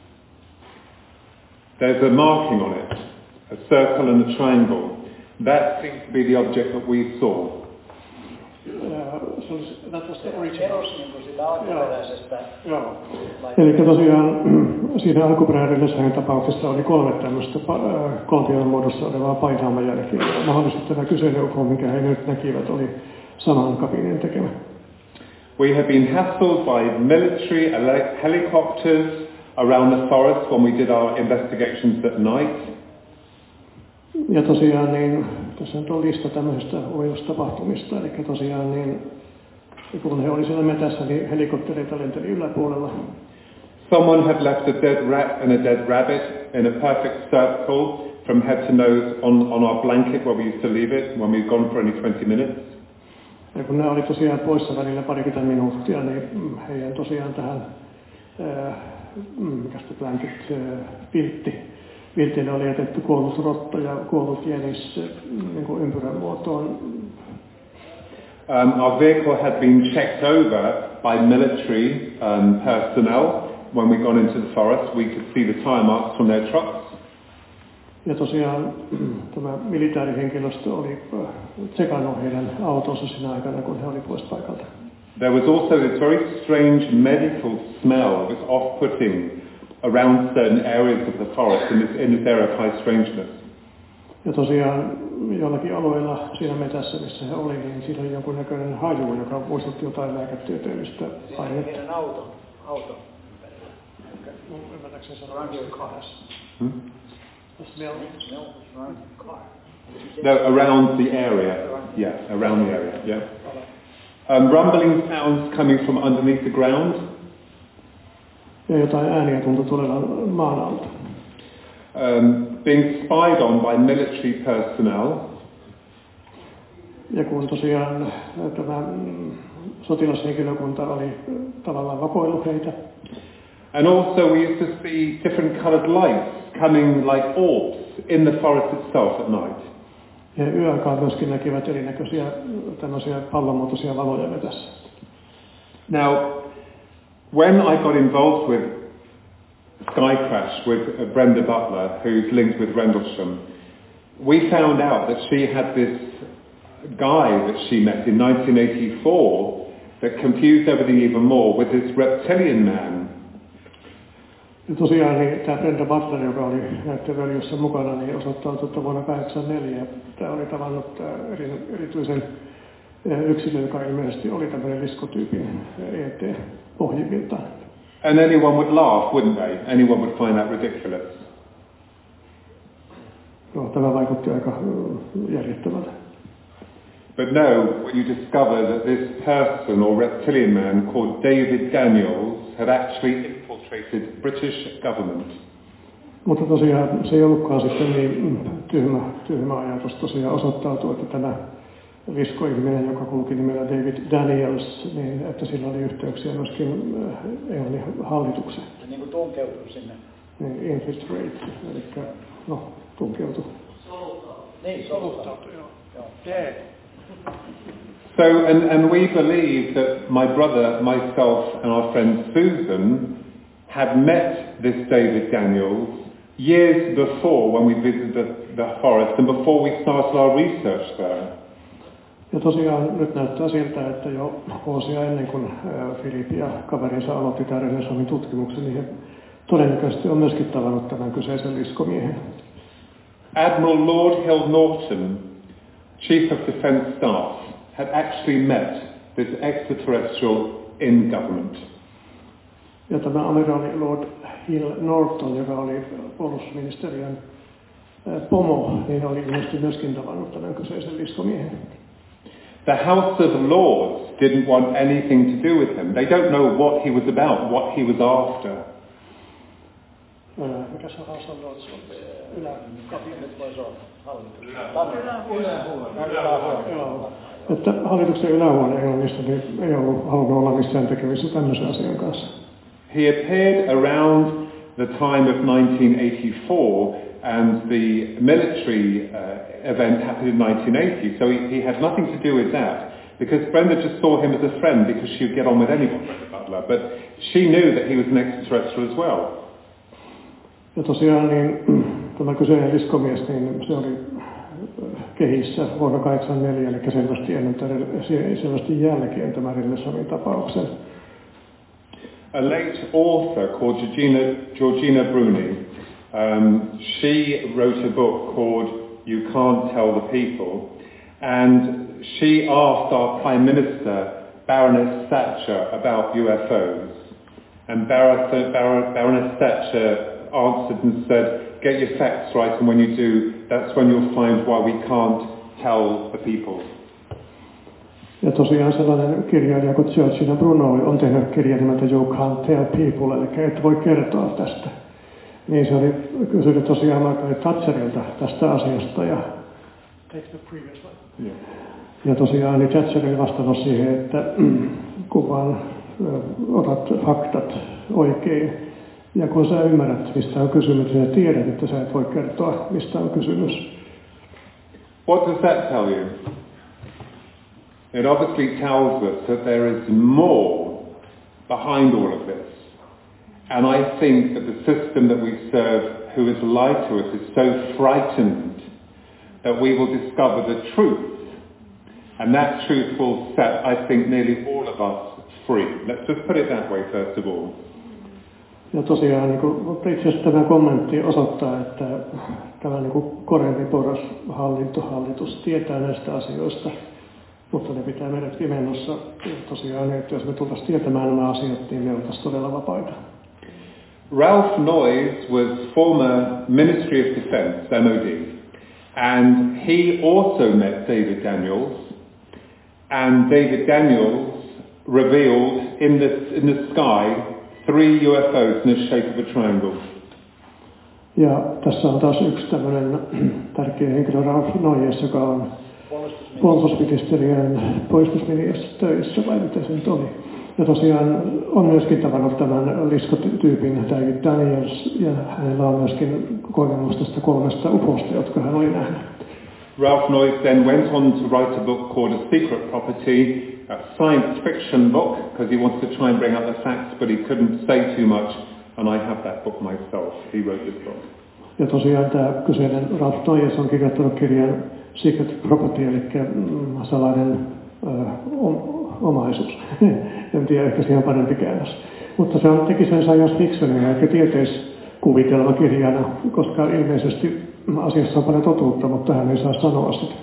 There's a marking on it, a circle and a triangle. That seems to be the object that we saw. Uh, so that was the original. Eros niin kuin sitä alkuperäisestä. Joo. Eli tosiaan siinä alkuperäisellisessä tapauksessa oli kolme tämmöistä kolmion muodossa olevaa painaamajälkeä. Mahdollisesti tämä kyseinen ufo, minkä he nyt näkivät, oli saman kapineen tekemä. We have been hassled by military helicopters around the forest when we did our investigations at night. Ja tosiaan niin, tässä nyt on lista tämmöisistä ohjustapahtumista, eli tosiaan niin, kun he oli siellä metässä, niin helikoptereita lenteli yläpuolella. Someone had left a dead rat and a dead rabbit in a perfect circle from head to nose on, on our blanket where we used to leave it when we'd gone for only twenty minutes. Ja kun nämä oli tosiaan poissa välillä parikymmentä minuuttia, niin heidän tosiaan tähän, äh, mikä se blanket, äh, viltti, viltille oli jätetty kuollut rotta ja kuollut jänis niin kuin ympyrän muotoon. Um, our vehicle had been checked over by military um, personnel. When we got into the forest, we could see the tire marks from their trucks. Ja tosiaan tämä militaarihenkilöstö oli tsekannut heidän autonsa siinä aikana, kun he oli pois paikalta. There was also this very strange medical smell. It was off-putting around certain areas of the forest in this, in this area of high strangeness. Ja tosiaan jollakin alueella siinä metässä, missä he oli, niin siinä oli jonkunnäköinen haju, joka muistutti jotain lääketieteellistä ainetta. Heidän auto, auto. Ymmärtääkseni se on your cars. Hmm? The smell. Smell around the car. No, around the area. Yeah, around the area. Yeah. Um, rumbling sounds coming from underneath the ground. Ja jotain ääniä tuntui tulevan maan alta. Um, being spied on by military personnel. Ja kun tosiaan tämä sotilashenkilökunta oli tavallaan vakoillut heitä. And also we used to see different coloured lights coming like orbs in the forest itself at night. Ja yöaikaan myöskin näkivät erinäköisiä tämmöisiä pallonmuotoisia valoja vetässä. Now, when I got involved with Sky Crash with Brenda Butler, who's linked with Rendlesham, we found out that she had this guy that she met in nineteen eighty-four that confused everything even more with this reptilian man. Ja tosiaan niin tämä Brenda Butler, joka oli näiden väljössä mukana, niin osoittautui, että vuonna tuhatyhdeksänsataakahdeksankymmentäneljä tämä oli tavannut tämä eri, erityisen yksilö, joka ilmeisesti oli tämmöinen liskotyypin E T pohjimmiltaan. And anyone would laugh, wouldn't they? Anyone would find that ridiculous. No, tämä vaikutti aika järjettömältä. But no, when you discover that this person or reptilian man called David Daniels had actually infiltrated British government. Mutta tosiaan se ei ollutkaan sitten niin tyhmä, tyhmä ajatus. Tosiaan osoittautui, että tämä liskoihminen, joka kulki nimellä David Daniels, niin että sillä oli yhteyksiä myöskin Englannin hallitukseen. Se niin kuin tunkeutui sinne. Niin, infiltrate, eli no, tunkeutui. Soluttautu. Niin, soluttautu, joo. joo. Dead. So, and, and we believe that my brother, myself and our friend Susan had met this David Daniels years before when we visited the, the forest and before we started our research there. Ja tosiaan nyt näyttää siltä, että jo vuosia ennen kuin Philip ja kaverinsa aloitti tämän Rendleshamin tutkimuksen, niin he todennäköisesti on myöskin tavannut tämän kyseisen liskomiehen. Admiral Lord Hill Norton, Chief of Defence Staff, had actually met this extraterrestrial in government. Ja tämä amiraali Lord Hill Norton, joka oli puolustusministeriön pomo, niin oli ilmeisesti myöskin tavannut tämän kyseisen liskomiehen. The House of Lords didn't want anything to do with him. They don't know what he was about, what he was after. Mikä se House of Lords on? Yläkabinet voisi olla hallitus. Että hallituksen ylähuone Englannissa niin ei ollut halunnut olla missään tekemisissä tämmöisen asian kanssa. He appeared around the time of nineteen eighty-four, and the military uh, event happened in nineteen eighty, so he, he had nothing to do with that, because Brenda just saw him as a friend because she would get on with anyone, Brenda Butler, but she knew that he was an extraterrestrial as well. Ja tosiaan niin tämä kyseinen liskomies, niin se oli kehissä vuonna tuhatyhdeksänsataakahdeksankymmentäneljä, eli selvästi ennen tämän, selvästi jälkeen tämän Rendleshamin tapauksen. A late author called Georgina, Georgina Bruni, um, she wrote a book called You Can't Tell the People, and she asked our Prime Minister, Baroness Thatcher, about U F Os. And Baroness, Baroness Thatcher answered and said, get your facts right, and when you do, that's when you'll find why we can't tell the people. Ja tosiaan sellainen kirjailija kuin Georgina Bruni on tehnyt kirjan nimeltä You Can't Tell People, eli et voi kertoa tästä. Niin se oli kysynyt tosiaan Margaret Thatcherilta tästä asiasta. Ja, Take the previous one. Yeah. ja tosiaan niin Thatcher oli vastannut siihen, että kun vaan otat faktat oikein, ja kun sä ymmärrät, mistä on kysymys, ja tiedät, että sä et voi kertoa, mistä on kysymys. What does that tell you? It obviously tells us that there is more behind all of this. And I think that the system that we serve, who has lied to us, is so frightened that we will discover the truth. And that truth will set, I think, nearly all of us free. Let's just put it that way, first of all. Ja tosiaan, niin kuin, mutta itse asiassa tämä kommentti osoittaa, että tämä niin kuin korempi porras hallinto, hallitus tietää näistä asioista, mutta ne pitää meidät pimennossa. Ja tosiaan, että jos me tultaisiin tietämään nämä asiat, niin me oltaisiin todella vapaita. Ralph Noyes was former Ministry of Defence, M O D, and he also met David Daniels, and David Daniels revealed in the, in the sky three U F Os in the shape of a triangle. Ja tässä on taas yksi tämmöinen tärkeä henkilö, Ralph Noyes, joka on puolustusministeriön puolustusministeriössä töissä, vai miten se nyt oli. Ja tosiaan on myöskin tavannut tämän liskotyypin David Daniels, ja hänellä on myöskin kokemus tästä kolmesta ufosta, jotka hän oli nähnyt. Ralph Noyes then went on to write a book called A Secret Property, a science fiction book, because he wanted to try and bring out the facts, but he couldn't say too much, and I have that book myself. He wrote this book. Ja tosiaan tämä kyseinen Ralph Noyes on kirjoittanut kirjan Secret Property, eli mm, salainen äh, omaisuus. En tiedä, ehkä siihen parempi käännös. Mutta se on teki sen science fictionia, eikä tieteiskuvitelmakirjana, koska ilmeisesti asiassa on paljon totuutta, mutta hän ei saa sanoa sitä.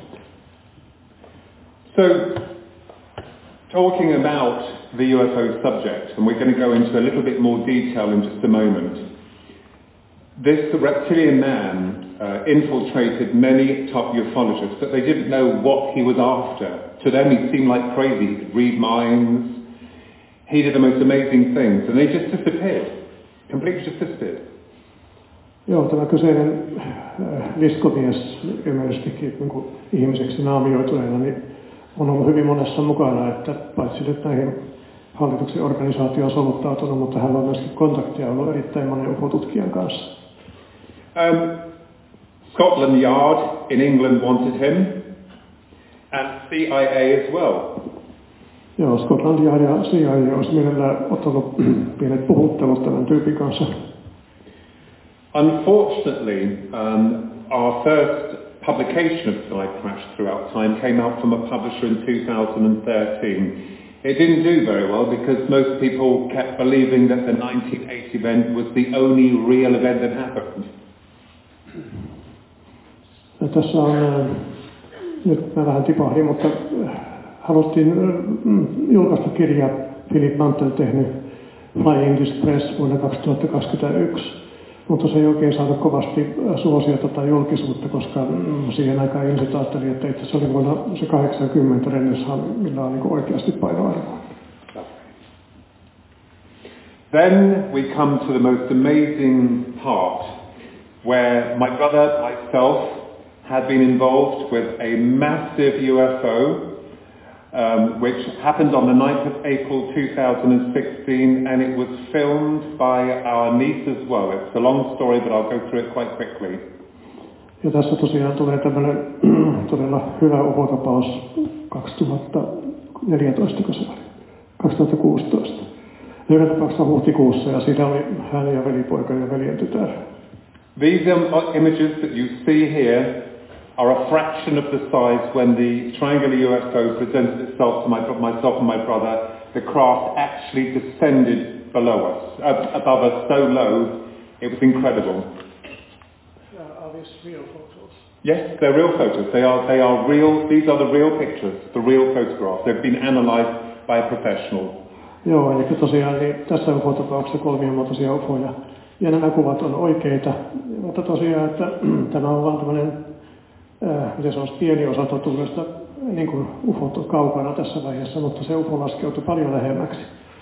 So, talking about the U F O subject, and we're going to go into a little bit more detail in just a moment. This reptilian man uh, infiltrated many top ufologists, but they didn't know what he was after. To them, he seemed like crazy. He could read minds. He did the most amazing things, and they just disappeared. Completely just disappeared. Joo, tämä kyseinen äh, viskomies, ilmeisestikin niin kuin ihmiseksi naamioituneena, niin on ollut hyvin monessa mukana, että paitsi nyt näihin hallituksen organisaatioon soluttautunut, mutta hän on myöskin kontaktia ollut erittäin monen U F O-tutkijan kanssa. Um, Scotland Yard in England wanted him, and C I A as well. Joo, Scotland Yard ja C I A olisi mielellään ottanut pienet puhuttelut tämän tyypin kanssa. Unfortunately, um, our first publication of Sky Crash Throughout Time came out from a publisher in two thousand thirteen. It didn't do very well because most people kept believing that the nineteen eighty event was the only real event that happened. Ja tässä on, äh, nyt mä vähän tipahdin, mutta äh, haluttiin äh, julkaista kirja Philip Mantel tehnyt Flying Dispress vuonna kaksituhattakaksikymmentäyksi, mutta se ei oikein saanut kovasti suosiota tai julkisuutta, koska mm, siihen aikaan ihmiset ajatteli, että itse asiassa oli vuonna se kahdeksankymmentä Renneshan, millä on niin oikeasti painoarvoa. Then we come to the most amazing part, where my brother, myself, had been involved with a massive U F O, um, which happened on the ninth of April two thousand sixteen, and it was filmed by our niece as well. It's a long story, but I'll go through it quite quickly. Ja tässä tosiaan tulee tämmöinen todella hyvä U F O-tapaus kaksituhattaneljätoista, kun se oli, kaksituhattakuusitoista. Joka tapauksessa huhtikuussa, ja siinä oli hän ja velipoika ja veljen tytär. These images that you see here are a fraction of the size when the triangular U F O presented itself to my, myself and my brother. The craft actually descended below us, uh, above us, so low, it was incredible. Uh, are these real photos? Yes, they're real photos. They are, they are real, these are the real pictures, the real photographs. They've been analysed by a professional. Joo, eli tosiaan niin tässä U F O-tapauksessa kolmiomuotoisia U F Oja. Ja nämä kuvat on oikeita, mutta tosiaan, että tämä on vaan tämmöinen, äh, miten se olisi, pieni osa totuudesta, niin kuin U F O on kaukana tässä vaiheessa, mutta se U F O laskeutui paljon lähemmäksi.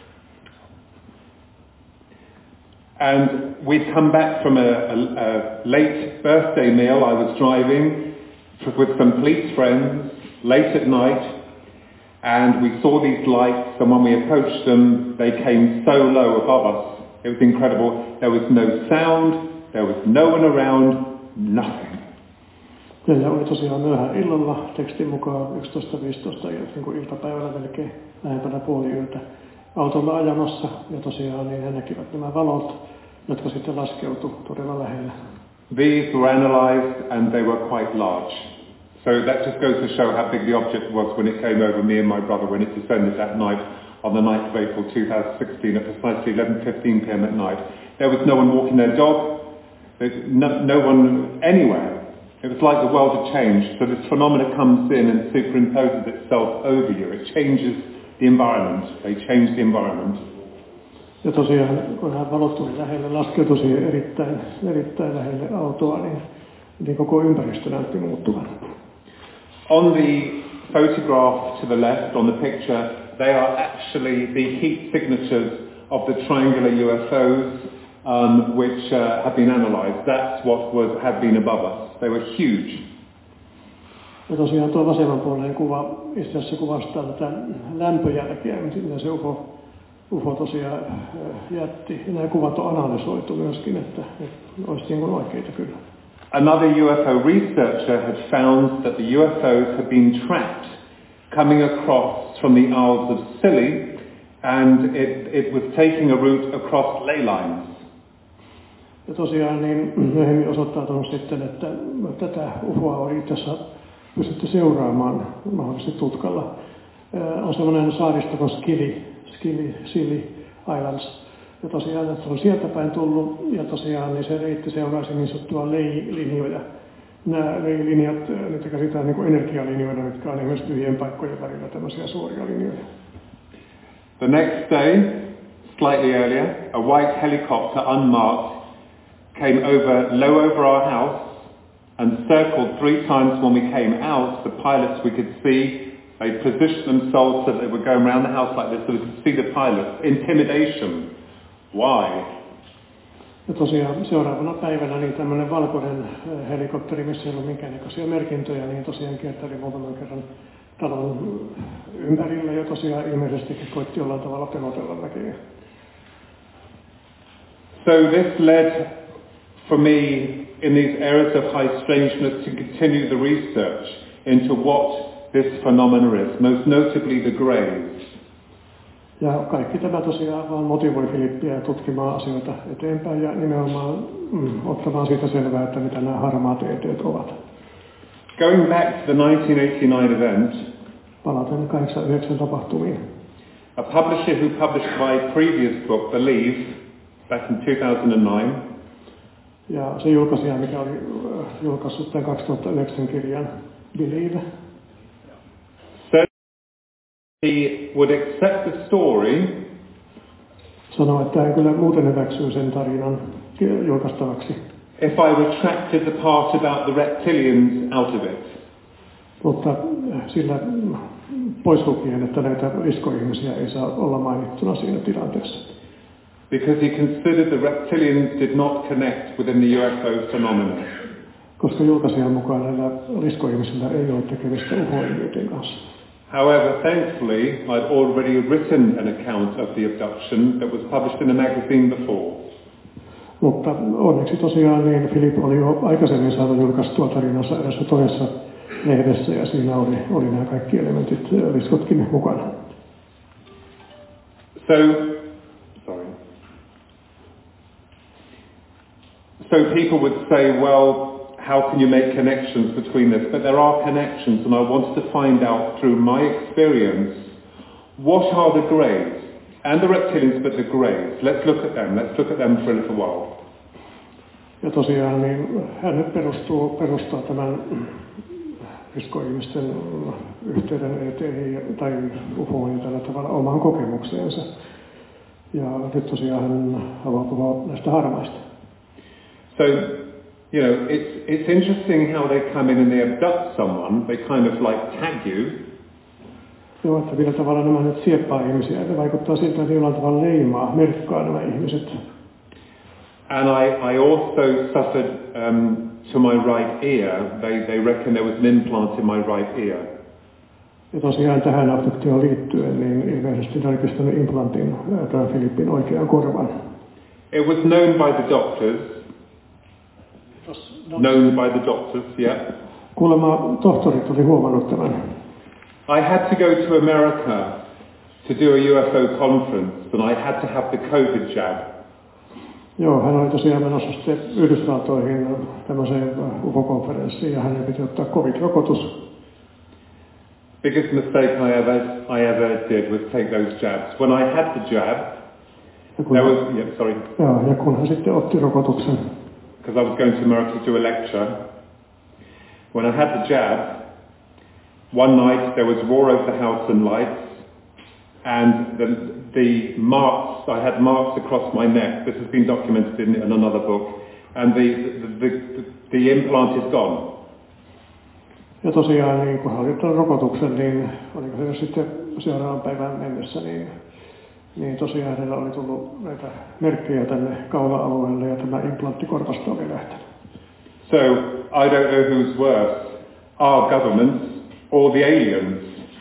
And we'd come back from a, a, a late birthday meal. I was driving with some police friends late at night, and we saw these lights, and when we approached them, they came so low above us. It was incredible. There was no sound, there was no one around, nothing. Ja oli tosiaan myöhään illalla, tekstin mukaan yksitoista viisitoista niin kuin iltapäivällä melkein lähempänä puoli yötä autolla ajamassa. Ja tosiaan niin he näkivät nämä valot, jotka sitten laskeutui todella lähellä. These were analysed and they were quite large. So that just goes to show how big the object was when it came over me and my brother when it descended that night. On the ninth of April two thousand sixteen at precisely eleven fifteen p m at night. There was no one walking their dog, there's no, no one anywhere. It was like the world had changed. So this phenomena comes in and superimposes itself over you. It changes the environment. They change the environment. Ja tosiaan, kun nämä valot tuli lähelle, laskeutui siihen erittäin, erittäin lähelle autoa, niin, niin koko ympäristö näytti muuttuvan. On the photograph to the left, on the picture, they are actually the heat signatures of the triangular U F Os um, which uh, have been analysed. That's what was, had been above us. They were huge. Ja tosiaan tuo vasemman puolen kuva itse asiassa kuvastaa tätä lämpöjälkeä, mitä se U F O, U F O tosiaan jätti. Ja nämä kuvat on analysoitu myöskin, että ne olisi niin kuin oikeita kyllä. another U F O researcher had found that the U F Os had been tracked coming across from the Isles of Scilly, and it, it was taking a route across ley lines. Ja tosiaan niin myöhemmin osoittautunut sitten, että tätä U F Oa oli itse asiassa pystytty seuraamaan mahdollisesti tutkalla. On semmoinen saaristo kuin Scilly, Scilly, Scilly Islands. Ja tosiaan, että se on sieltä päin tullut, ja tosiaan niin se reitti seuraisi niin sanottua lei-linjoja. Nämä lei-linjat, niitä käsitään niin kuin energialinjoina, mitkä on esimerkiksi tyhjien paikkojen välillä tämmöisiä suoria linjoja. The next day, slightly earlier, a white helicopter unmarked came over low over our house and circled three times. When we came out, the pilots we could see, they positioned themselves so that they were going around the house like this so we could see the pilots. Intimidation. Why? Ja tosiaan seuraavana päivänä niin tämmöinen valkoinen helikopteri, missä ei ollut minkäännäköisiä merkintöjä, niin tosiaan kierteli muutaman kerran talon ympärillä ja tosiaan ilmeisestikin koitti jollain tavalla pelotella väkeä. So this led for me in these areas of high strangeness to continue the research into what this phenomenon is, most notably the Greys. Ja kaikki tämä tosiaan vaan motivoi Filippiä tutkimaan asioita eteenpäin ja nimenomaan mm, ottamaan siitä selvää, että mitä nämä harmaat eteet ovat. Going back to the nineteen eighty-nine event, palaten kahdeksankymmentäyhdeksän tapahtumiin. A publisher who published my previous book, Believe, back in two thousand nine, ja se julkaisija, mikä oli julkaissut tämän kaksituhattayhdeksän kirjan, Believe, said he would accept the story sanoi, että hän kyllä muuten hyväksyy sen tarinan julkaistavaksi. If I retracted the part about the reptilians out of it. Mutta sillä pois lukien, että näitä liskoihmisiä ei saa olla mainittuna siinä tilanteessa. Because he considered the reptilians did not connect within the U F O phenomenon. Koska julkaisijan mukaan näillä liskoihmisillä ei ole tekemistä U F O-ilmiöiden kanssa. However, thankfully, I'd already written an account of the abduction that was published in a magazine before. Mutta onneksi tosiaan niin Philip oli jo aikaisemmin saanut julkaistua tarinansa erässä toisessa lehdessä ja siinä oli, oli nämä kaikki elementit liskotkin mukana. So, sorry. So people would say, well, how can you make connections between this? But there are connections, and I wanted to find out through my experience, what are the Greys? And the reptilians, but the Greys. Let's look at them. Let's look at them for a little while. Ja tosiaan niin hän nyt perustuu, perustaa tämän liskoihmisten yhteyden eteihin tai U F Oon ja tällä tavalla omaan kokemukseensa. Ja nyt tosiaan hän haluaa puhua näistä harmaista. So, you know, it's, it's interesting how they come in and they abduct someone. They kind of like tag you. Joo, että millä tavalla nämä nyt sieppaa ihmisiä. Ne vaikuttaa siltä, että jollain tavalla leimaa, merkkaa nämä ihmiset. And I, I also suffered um, to my right ear. They, they reckon there was an implant in my right ear. Ja tosiaan tähän abduktioon liittyen, niin ilmeisesti ne oli pistänyt implantin tämän Philippin oikeaan korvan. It was known by the doctors. Known by the doctors, yeah. Kuulemma tohtorit oli huomannut tämän. I had to go to America to do a U F O conference, and I had to have the COVID jab. Joo, hän oli tosiaan menossa sitten Yhdysvaltoihin tämmöiseen U F O-konferenssiin ja hänen piti ottaa covid-rokotus. Biggest mistake I ever, I ever did was take those jabs. When I had the jab, there was, yeah, sorry. Joo, ja kun hän sitten otti rokotuksen. Because I was going to America to do a lecture. When I had the jab, one night there was war over the house and lights, and the, the marks, I had marks across my neck. This has been documented in, in another book, and the, the, the, the implant is gone. Ja tosiaan, niin kun hän oli ottanut rokotuksen, niin oliko se sitten seuraavan päivän mennessä, niin, niin tosiaan hänellä oli tullut näitä merkkejä tänne kaula-alueelle ja tämä implantti korvasta oli lähtenyt. So, I don't know who's worse, our governments or the aliens.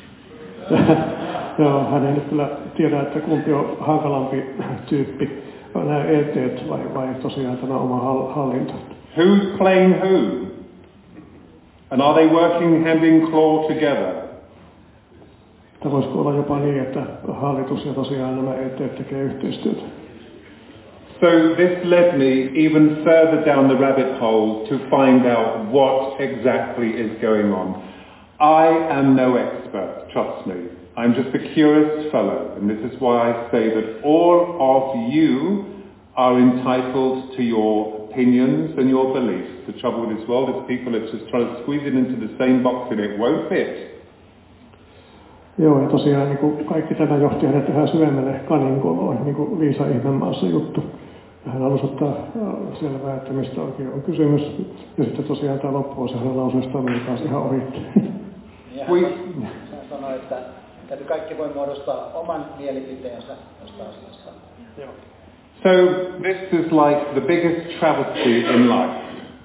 Joo, hän ei nyt kyllä tiedä, että kumpi on hankalampi tyyppi, nämä E T:t vai, vai tosiaan tämä oma hallinto. Who's playing who? And are they working hand in claw together? Tai voisiko olla jopa niin, että hallitus ja tosiaan nämä E T tekee yhteistyötä? So this led me even further down the rabbit hole to find out what exactly is going on. I am no expert, trust me. I'm just a curious fellow, and this is why I say that all of you are entitled to your opinions and your beliefs. The trouble with this world is people that just try to squeeze it into the same box and it won't fit. Joo, ja tosiaan niin kuin kaikki tämä johti hänet tähän syvemmälle kaninkoloon, niin kuin Liisa Ihmemaassa juttu. Ja hän halusi ottaa selvää, että mistä oikein on kysymys. Ja sitten tosiaan tämä loppuosa hän lausui sitä taas ihan ohi. Ja hän sanoi, että, että kaikki voi muodostaa oman mielipiteensä tästä asiasta. Joo. So this is like the biggest travesty in life.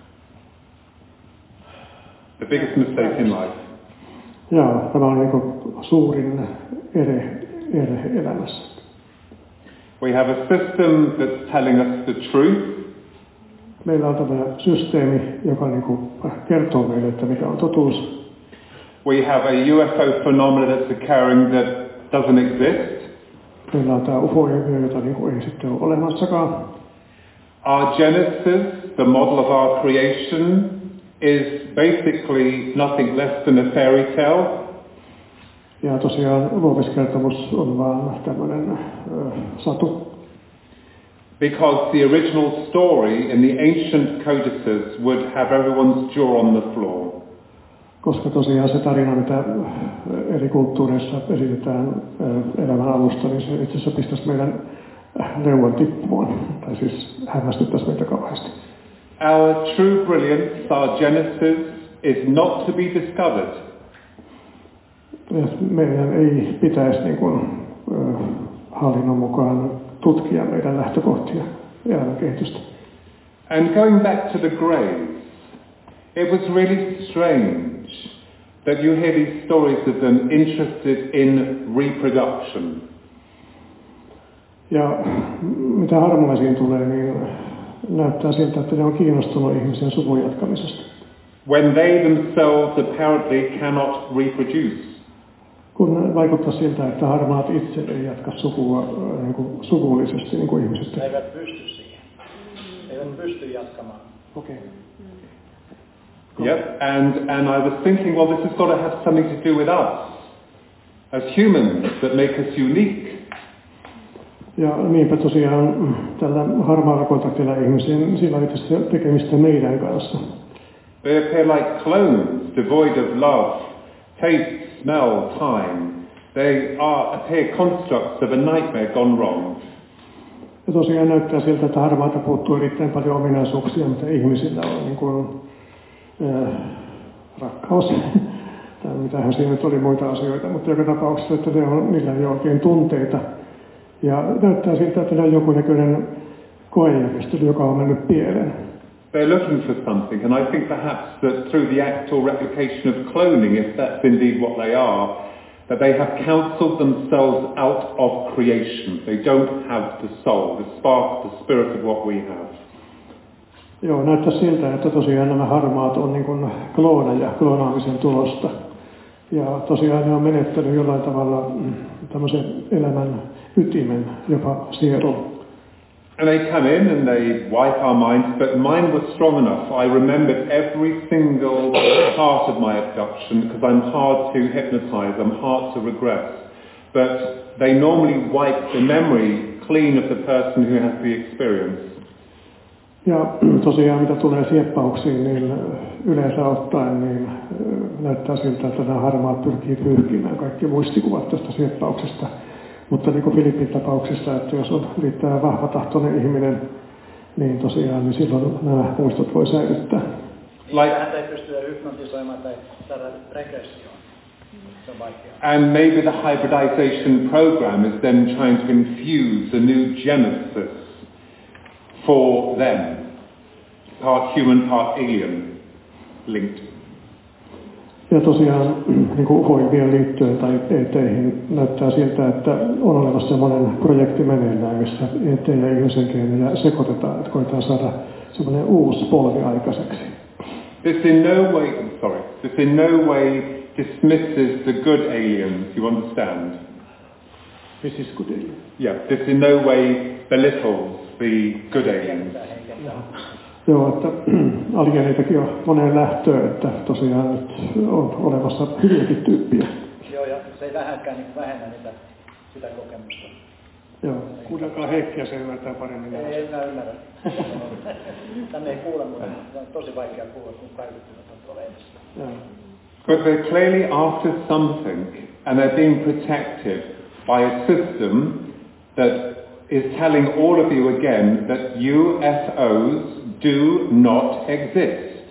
The biggest mistake in life. Joo, tämä on niin kuin suurin ere, ere elämässä. We have a system that's telling us the truth. Meillä on tämä systeemi, joka niin kuin kertoo meille, että mikä on totuus. We have a U F O phenomenon that's occurring that doesn't exist. Meillä on tämä U F O-ilmiö, jota niin kuin ei sitten ole olemassakaan. Our Genesis, the model of our creation, is basically nothing less than a fairy tale. Ja tosiaan luomiskertomus on vaan tämmöinen äh, satu. Because the original story in the ancient codices would have everyone's jaw on the floor. Koska tosiaan se tarina, mitä eri kulttuureissa esitetään elämän alusta, niin se itse asiassa pistäisi meidän leuan tippumaan. Tai siis hämmästyttäisi meitä kauheasti. Our true brilliance, our Genesis, is not to be discovered. Ja meidän ei pitäisi niin kuin, äh, hallinnon mukaan tutkia meidän lähtökohtia elämän kehitystä. And going back to the graves, it was really strange that you hear these stories of them interested in reproduction. Ja mitä harmoniasiin tulee, niin näyttää siltä, että ne on kiinnostunut ihmisen suvun jatkamisesta. When they themselves apparently cannot reproduce. Kun vaikuttaa siltä, että harmaat itse ei jatka sukua niin kuin suvullisesti niin kuin ihmiset. He eivät pysty siihen. He eivät pysty jatkamaan. Okei. Okay. Yep, and, and I was thinking, well, this has got to have something to do with us as humans that make us unique. Ja niinpä tosiaan tällä harmaalla kontaktilla ihmisiin, sillä on itse tekemistä meidän kanssa. They appear like clones, devoid of love, taste, smell, time. They are, appear constructs of a nightmare gone wrong. Ja tosiaan näyttää siltä, että harmaalta puuttuu erittäin paljon ominaisuuksia, mitä ihmisillä on, niin kuin äh, rakkaus, tai mitähän siinä nyt oli muita asioita, mutta joka tapauksessa, että ne on, niillä ei ole oikein tunteita. Ja näyttää siltä, että ne on jonkunnäköinen koejärjestely, joka on mennyt pieleen. They're looking for something, and I think perhaps that through the actual replication of cloning, if that's indeed what they are, that they have counselled themselves out of creation. They don't have the soul, the spark, the spirit of what we have. Joo, näyttää siltä, että tosiaan nämä harmaat on niin kuin klooneja, kloonaamisen tulosta. Ja tosiaan ne on menettänyt jollain tavalla tämmöisen elämän ytimen, jopa sielun. And they come in and they wipe our minds, but mine was strong enough. I remembered every single part of my abduction because I'm hard to hypnotize, I'm hard to regress. But they normally wipe the memory clean of the person who has the experience. Ja tosiaan mitä tulee sieppauksiin, niin yleensä ottaen niin näyttää siltä, että nämä harmaat pyrkii pyrkimään kaikki muistikuvat tästä sieppauksesta. Mutta niin kuin Filippin tapauksessa, että jos on riittää vahvatahtoinen ihminen, niin tosiaan niin silloin nämä muistot voi säilyttää. Like, häntä ei pystyä hypnotisoimaan tai saada regressioon. Se on vaikeaa. And maybe the hybridization program is then trying to infuse a new genesis for them. Part human, part alien linked. Ja tosiaan niin kuin U F O-ilmiöön liittyen tai E T:ihin näyttää siltä, että on olemassa sellainen projekti meneillään, missä E T ja ihmisen keinoja sekoitetaan, että koetaan saada semmoinen uusi polvi aikaiseksi. This in no way, sorry, this in no way dismisses the good aliens, you understand? This is good alien. Yeah, this in no way belittles the good aliens. Joo, että alieneitakin on moneen lähtöön, että tosiaan nyt on olemassa hyviäkin tyyppiä. Joo, ja se ei vähänkään niin vähennä niitä, sitä kokemusta. Joo, kuunnelkaa Heikkiä, se ymmärtää paremmin. Ei, ei mä ymmärrä. Tänne ei kuule, mutta on tosi vaikea kuulla, kun kaikuttimet on tuolla edessä. But they're clearly after something, and they're being protected by a system that is telling all of you again that U F Os do not exist.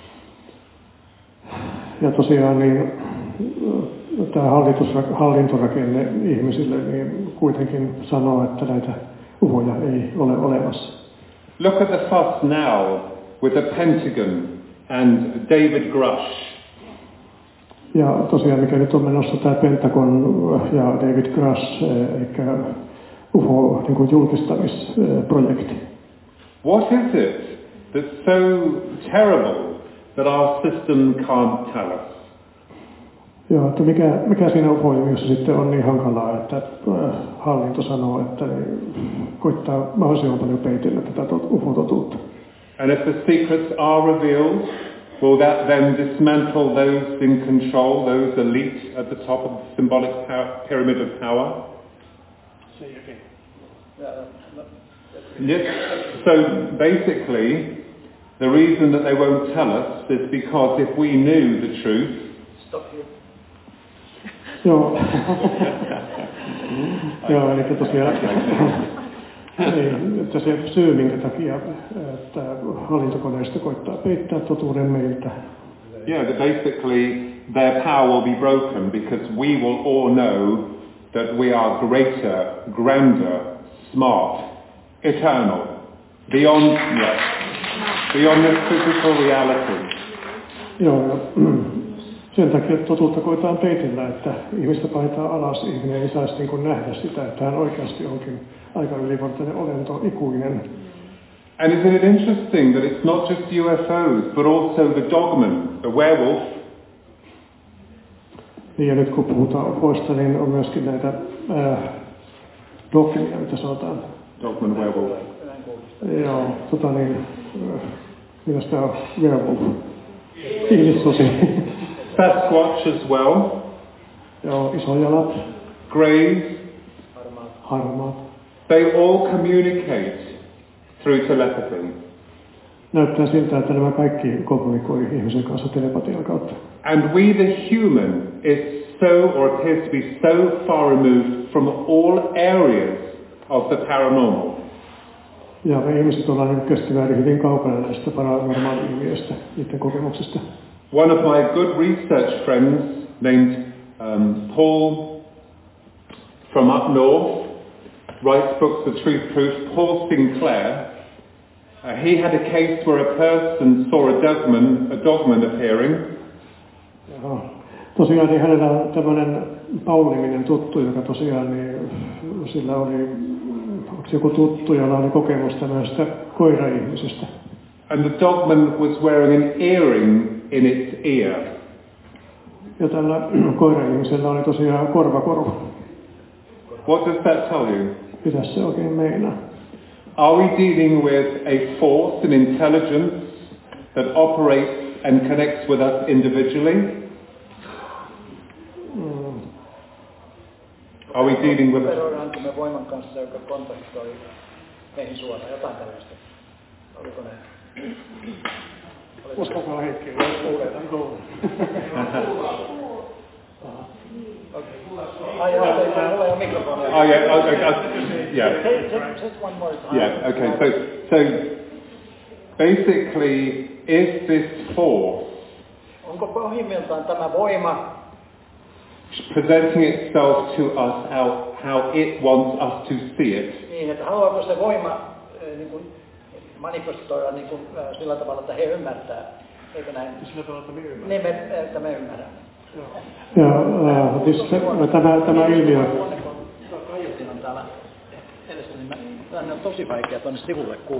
Ja tosiaan niin tämä hallintorakenne ihmisille niin kuitenkin sanoo, että näitä ufoja ei ole olemassa. Look at the fuss now with the Pentagon and David Grush. Ja tosiaan mikä nyt on menossa tämä Pentagon ja David Grush, eli U F O niin kuin julkistamisprojekti. What is it that's so terrible that our system can't tell us? Joo, että mikä, mikä siinä U F O-ilmiössä sitten on niin hankalaa, että hallinto sanoo, että ne koittaa mahdollisimman paljon peitellä tätä U F O-totuutta. And if the secrets are revealed, will that then dismantle those in control, those elite at the top of the symbolic pyramid of power? Say again. Yes. So basically, the reason that they won't tell us is because if we knew the truth, stop here. Joo. Joo, eli tosiaan niin, että se syy, minkä takia että hallintokoneisto koittaa peittää totuuden meiltä. Yeah, that basically their power will be broken because we will all know that we are greater, grander, smart, eternal, beyond, yes, beyond this physical reality. Joo, ja sen takia totuutta koetaan peitellä, että ihmistä paitaa alas, ihminen ei saisi niin kuin nähdä sitä, että hän oikeasti onkin aika ylivortainen olento, ikuinen. And isn't it interesting that it's not just U F Os, but also the dogman, the werewolf? Ja nyt kun puhutaan ufoista, niin on myöskin näitä äh, dogmia, mitä sanotaan. Dogman, werewolf. Joo, tota niin, äh, mitäs tää on? Werewolf. Ihmissusi. Sasquatch as well. Joo, isojalat. Greys. Harmaat. They all communicate through telepathy. Näyttää siltä, että nämä kaikki kommunikoi ihmisen kanssa telepatian kautta. And we the human is so, or appears to be so far removed from all areas of the paranormal. Ja me ihmiset ollaan nyt keskimäärin hyvin kaukana näistä paranormaali-ilmiöistä, niiden kokemuksista. One of my good research friends named um, Paul from up north writes books, The Truth Proof, Paul Sinclair. Uh, he had a case where a person saw a dogman, a dogman appearing. Joo. Tosiaan niin hänellä on tämmöinen Paul-niminen tuttu, joka tosiaan niin, sillä oli, onko joku tuttu, jolla oli kokemus tämmöisestä koira-ihmisestä. And the dogman was wearing an earring in its ear. Ja tällä koira-ihmisellä oli tosiaan korvakoru. What does that tell you? Mitä se oikein meinaa? Are we dealing with a force, an intelligence that operates and connects with us individually? Mm. Are we dealing with... Operoidaanko me voiman kanssa, joka kontaktoi meihin suoraan, jotain tällaista? Oliko näin? Uskokaa Heikki. Ai, ai, mulla ei ole mikrofonia. Oh yeah, okay, okay, yeah. Just one more time. Yeah, okay, so, so basically, is this force Onko pohjimmiltaan tämä voima presenting itself to us how, how it wants us to see it? niin, että haluaako se voima äh, niin kuin manifestoida niin kuin, äh, sillä tavalla, että he ymmärtää, eikö näin? Sillä tavalla, että me ymmärrämme. Niin, me, että me ymmärrämme. Ja äh, siis, tämä, tämä ilmiö... Kaiutin on täällä edessä, niin mä, tänne on tosi vaikea tuonne sivulle kuulla.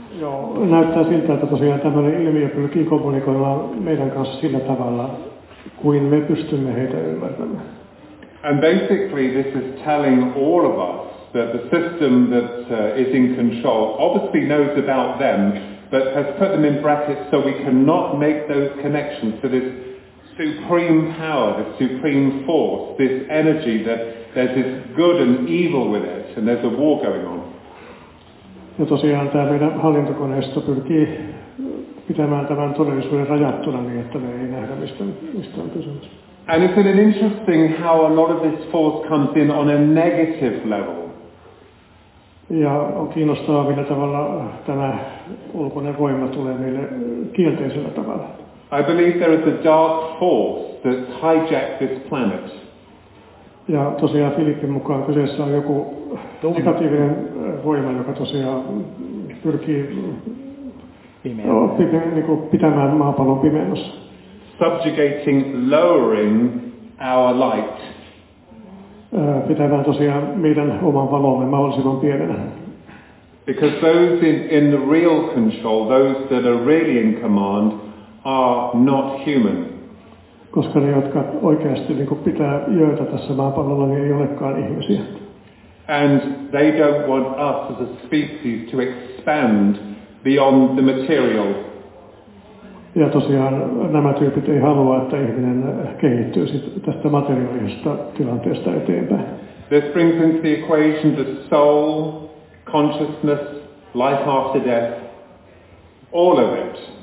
Joo, näyttää siltä, että tosiaan tämmöinen ilmiö pyrkii kommunikoimaan meidän kanssa sillä tavalla, kuin me pystymme heitä ymmärtämään. And basically this is telling all of us that the system that uh, is in control obviously knows about them, but has put them in brackets so we cannot make those connections to this supreme power, this supreme force, this energy that there's this good and evil with it, and there's a war going on. Ja tosiaan tämä meidän hallintokoneisto pyrkii pitämään tämän todellisuuden rajattuna niin, että me ei nähdä mistä, mistä on kysymys. And isn't it interesting how a lot of this force comes in on a negative level? Ja on kiinnostavaa, millä tavalla tämä ulkoinen voima tulee meille kielteisellä tavalla. I believe there is a dark force that hijacked this planet. Ja tosiaan Filippin mukaan kyseessä on joku negatiivinen voima, joka tosiaan pyrkii no, pime, niin kuin pitämään maapallon pimennossa. Subjugating, lowering our light. Pitämään tosiaan meidän oman valomme mahdollisimman pienenä. Because those in, in the real control, those that are really in command, are not human. Koska ne, jotka oikeasti niin kuin pitää jöötä tässä maapallolla, niin ei olekaan ihmisiä. And they don't want us as a species to expand beyond the material. Ja tosiaan nämä tyypit ei halua, että ihminen kehittyy tästä materiaalisesta tilanteesta eteenpäin. This brings into the equation the soul, consciousness, life after death, all of it.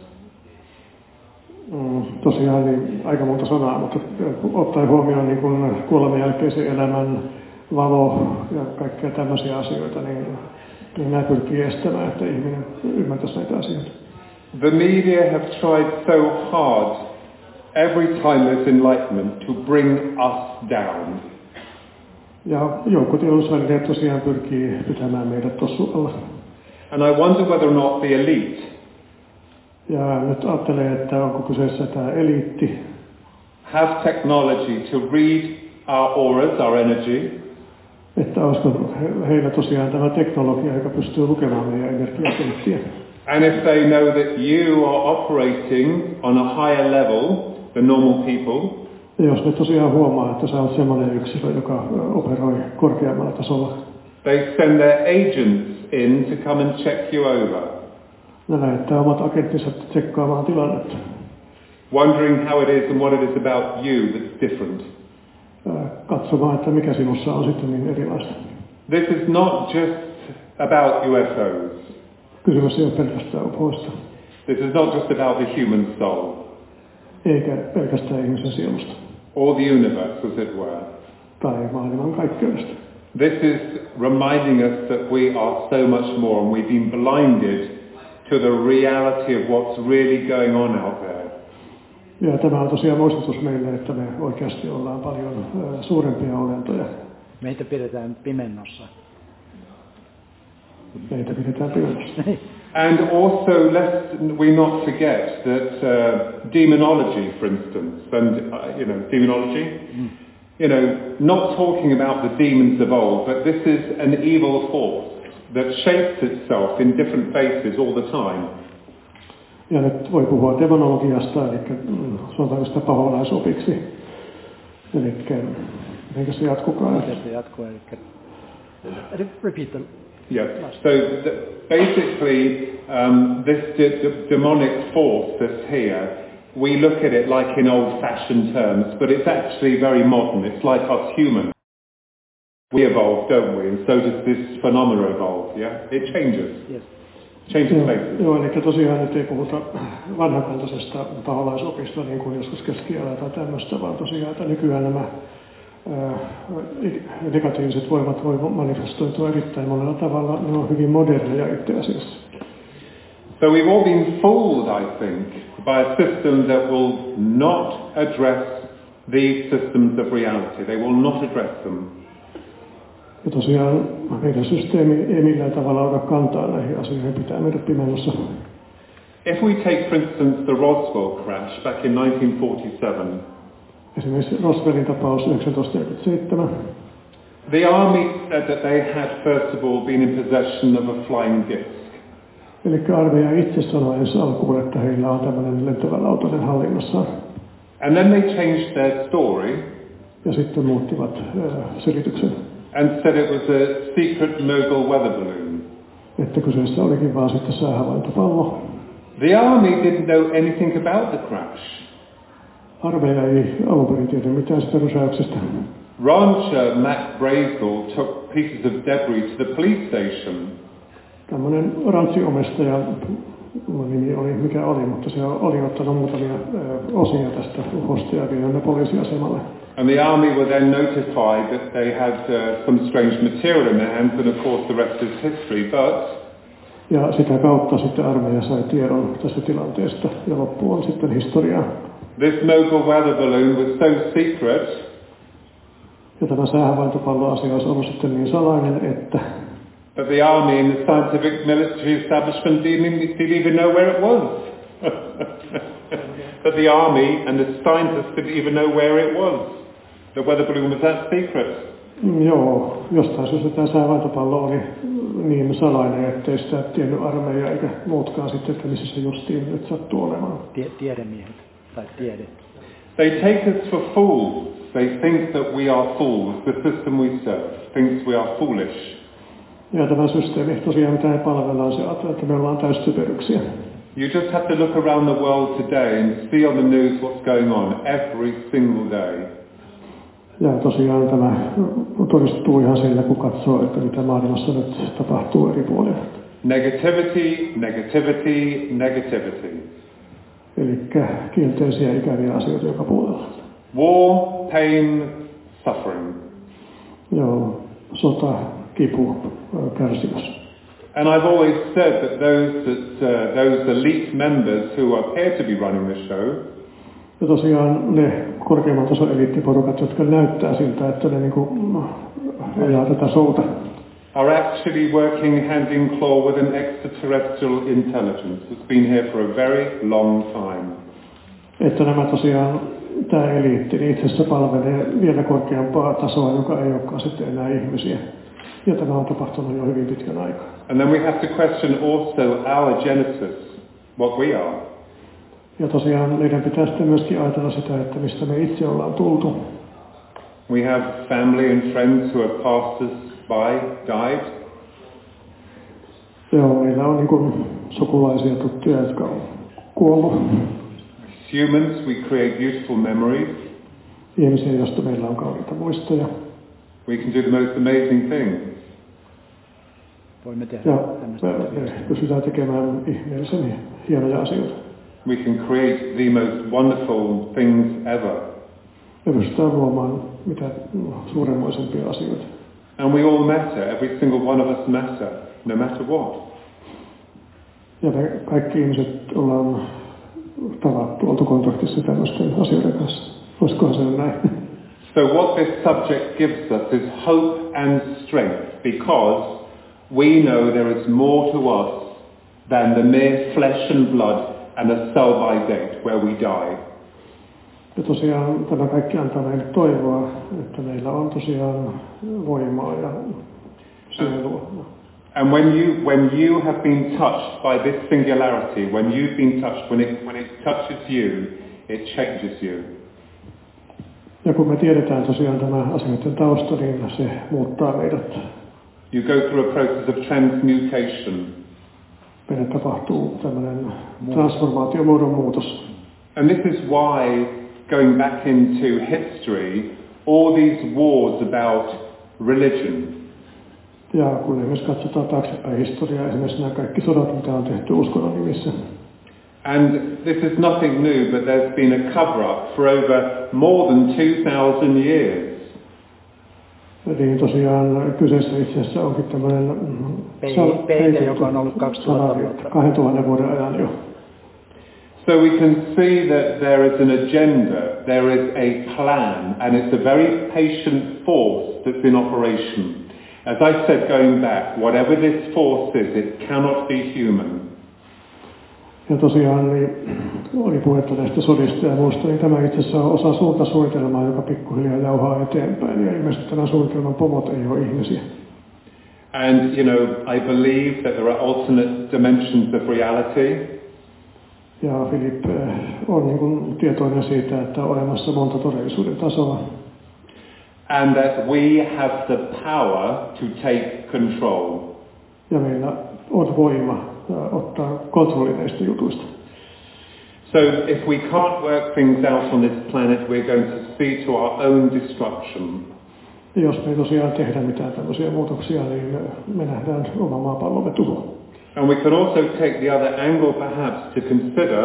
Mm, tosiaan niin aika monta sanaa, mutta ottaen huomioon niin kun kuoleman jälkeisen elämän valo ja kaikkia tämmöisiä asioita, niin, niin nämä pyrkii estämään, että ihminen ymmärtäisi näitä asioita. The media have tried so hard every time there's enlightenment to bring us down. Ja joukkotiedotusvälineet tosiaan pyrkii pitämään meidät tossualla. And I wonder whether or not the elite ja nyt ajattelee, että onko kyseessä tämä eliitti. Have technology to read our auras, our energy. Että olisiko heillä tosiaan tämä teknologia, joka pystyy lukemaan meidän energiakenttiä. And if they know that you are operating on a higher level than normal people. Ja jos ne tosiaan huomaa, että sä olet sellainen yksilö, joka operoi korkeammalla tasolla. They send their agents in to come and check you over. Ne lähettää omat agenttinsa tsekkaamaan tilannetta. Wondering how it is and what it is about you that's different. Katsomaan, että mikä sinussa on sitten niin erilaista. This is not just about U F Os. Kysymys ei ole pelkästään U F Oista. This is not just about the human soul. Eikä pelkästään ihmisen sielusta. Or the universe, as it were. Tai maailman kaikkeudesta. This is reminding us that we are so much more, and we've been blinded to the reality of what's really going on out there. Ja tämä on tosiaan muistutus meille, että me oikeasti ollaan paljon uh, suurempia olentoja. Meitä pidetään pimennossa. Meitä pidetään pimennossa. And also, lest we not forget that uh, demonology, for instance, and uh, you know, demonology, mm. you know, not talking about the demons of old, but this is an evil force that shapes itself in different faces all the time. Ja nyt voi puhua demonologiasta, eli sanotaanko sitä paholaisopiksi. Eli mitenkä se jatkukaan? Miten se jatkuu? Eli repeat them. Yeah. So the, basically, um, this d- demonic force that's here, we look at it like in old-fashioned terms, but it's actually very modern. It's like us humans. We evolve, don't we? And so does this phenomena evolve. Yeah, it changes. Yes. Changes faces. Joo, eli tosiaan nyt ei puhuta vanhakantaisesta paholaisopista, niin kuin joskus keskiajalla tai tämmöistä, vaan tosiaan, että nykyään nämä ää, negatiiviset voimat voi manifestoitua erittäin monella tavalla. Ne on hyvin moderneja itse asiassa. So we've all been fooled, I think, by a system that will not address these systems of reality. They will not address them. Ja tosiaan meidän systeemi ei millään tavalla ota kantaa näihin asioihin, pitää meidät pimennossa. If we take, for instance, the Roswell crash back in nineteen forty-seven. Esimerkiksi Roswellin tapaus yhdeksänkymmentäneljäkymmentäseitsemän. The army said that they had, first of all, been in possession of a flying disc. Eli armeija itse sanoi ensi alkuun, että heillä on tämmöinen lentovälautainen hallinnassaan. And then they changed their story. Ja sitten muuttivat äh, selityksen. And said it was a secret Mogul weather balloon. Että kyseessä olikin vaan sitten säähavaintopallo. The army didn't know anything about the crash. Armeija ei alun perin tiedä mitään sitä rysäyksestä. Rancher Mac Brazel took pieces of debris to the police station. Tämmöinen rantsiomistaja, nimi oli mikä oli, mutta se oli ottanut muutamia ö, osia tästä uhosta ja vienyt ne poliisiasemalle. And the army were then notified that they had uh, some strange material in their hands, and of course the rest is history. But ja sitä kautta sitten armeija sai tiedon tästä tilanteesta ja loppu on sitten historiaa. This Mogul weather balloon was so secret. Ja tämä säähavaintopallo-asia olisi ollut sitten niin salainen, että But the army and the scientific military establishment didn't, didn't even know where it was. But the army and the scientists didn't even know where it was. The weather balloon was that secret. Joo, jostain syystä tämä säähavaintopallo oli niin salainen, ettei sitä tiennyt armeija eikä muutkaan sitten, että missä se justiin nyt sattuu olemaan. Tie- tiedemiehet tai tiede. They take us for fools. They think that we are fools. The system we serve thinks we are foolish. Ja tämä systeemi tosiaan mitä ei palvellaan, se ajattelee, että me ollaan täystyperyksiä. You just have to look around the world today and see on the news what's going on every single day. Ja tosiaan tämä todistuu ihan sillä, kun katsoo, että mitä maailmassa nyt tapahtuu eri puolilla. Negativity, negativity, negativity. Eli kielteisiä ikäviä asioita joka puolella. War, pain, suffering. Joo, sota, kipu, kärsimys. And I've always said that those that uh, those elite members who appear to be running the show, ja tosiaan ne korkeamman tason eliittiporukat, jotka näyttää siltä, että ne niinku ajaa tätä showta, are actually working hand in claw with an extraterrestrial intelligence that's been here for a very long time. Että nämä tosiaan, tämä eliitti niin itse asiassa palvelee vielä korkeampaa tasoa, joka ei olekaan sitten enää ihmisiä. Ja tämä on tapahtunut jo hyvin pitkän aikaa. And then we have to question also our genesis, what we are. Ja tosiaan meidän pitää sitten myöskin ajatella sitä, että mistä me itse ollaan tultu. We have family and friends who have passed us by, died. Joo, meillä on niin kuin sukulaisia tuttuja, jotka on kuollut. Humans, we create beautiful memories. Ihmisiä, joista meillä on kauniita muistoja. We can do the most amazing things. Voimme tehdä Ja tämmöistä. me pystytään tekemään ihmeellisen hienoja asioita. We can create the most wonderful things ever. Me pystytään luomaan mitä suuremmoisempia asioita. And we all matter. Every single one of us matter, no matter what. Ja me kaikki ihmiset ollaan tavattu, oltu kontaktissa tämmöisten asioiden kanssa. Voisikohan se näin? So what this subject gives us is hope and strength, because we know there is more to us than the mere flesh and blood and a sell-by date where we die. Ja tosiaan tämä kaikki antaa meille toivoa, että meillä on tosiaan voimaa ja sielua. And when you when you have been touched by this singularity, when you've been touched, when it when it touches you, it changes you. Ja kun me tiedetään tosiaan tämä asioiden tausta, niin se muuttaa meidät. You go through a process of transmutation. Meille tapahtuu tämmöinen transformaatiomuodon muutos. And this is why, going back into history, all these wars about religion. Ja kun esimerkiksi katsotaan taaksepäin historiaa, esimerkiksi nämä kaikki sodat, mitä on tehty uskonnon nimissä. And this is nothing new, but there's been a cover-up for over more than two thousand years. Eli tosiaan kyseessä itse asiassa onkin tämmöinen peite, joka on ollut kaksituhatta vuotta. kahdentuhannen vuoden ajan jo. So we can see that there is an agenda, there is a plan, and it's a very patient force that's in operation. As I said going back, whatever this force is, it cannot be human. Ja tosiaan niin, oli puhetta näistä sodista ja muusta, niin tämä itse asiassa on osa suurta suunnitelmaa, joka pikkuhiljaa jauhaa eteenpäin. Ja ilmeisesti tämän suunnitelman pomot ei ole ihmisiä. And, you know, I believe that there are alternate dimensions of reality. Ja Philip on niin kuin tietoinen siitä, että on olemassa monta todellisuuden tasoa. And that we have the power to take control. Ja meillä on voima ottaa kontrolli näistä jutuista. So if we can't work things out on this planet, we're going to see to our own destruction. Ja jos me ei tosiaan tehdä mitään tämmöisiä muutoksia, niin me nähdään oma maapallomme tuhoa. And we can also take the other angle perhaps to consider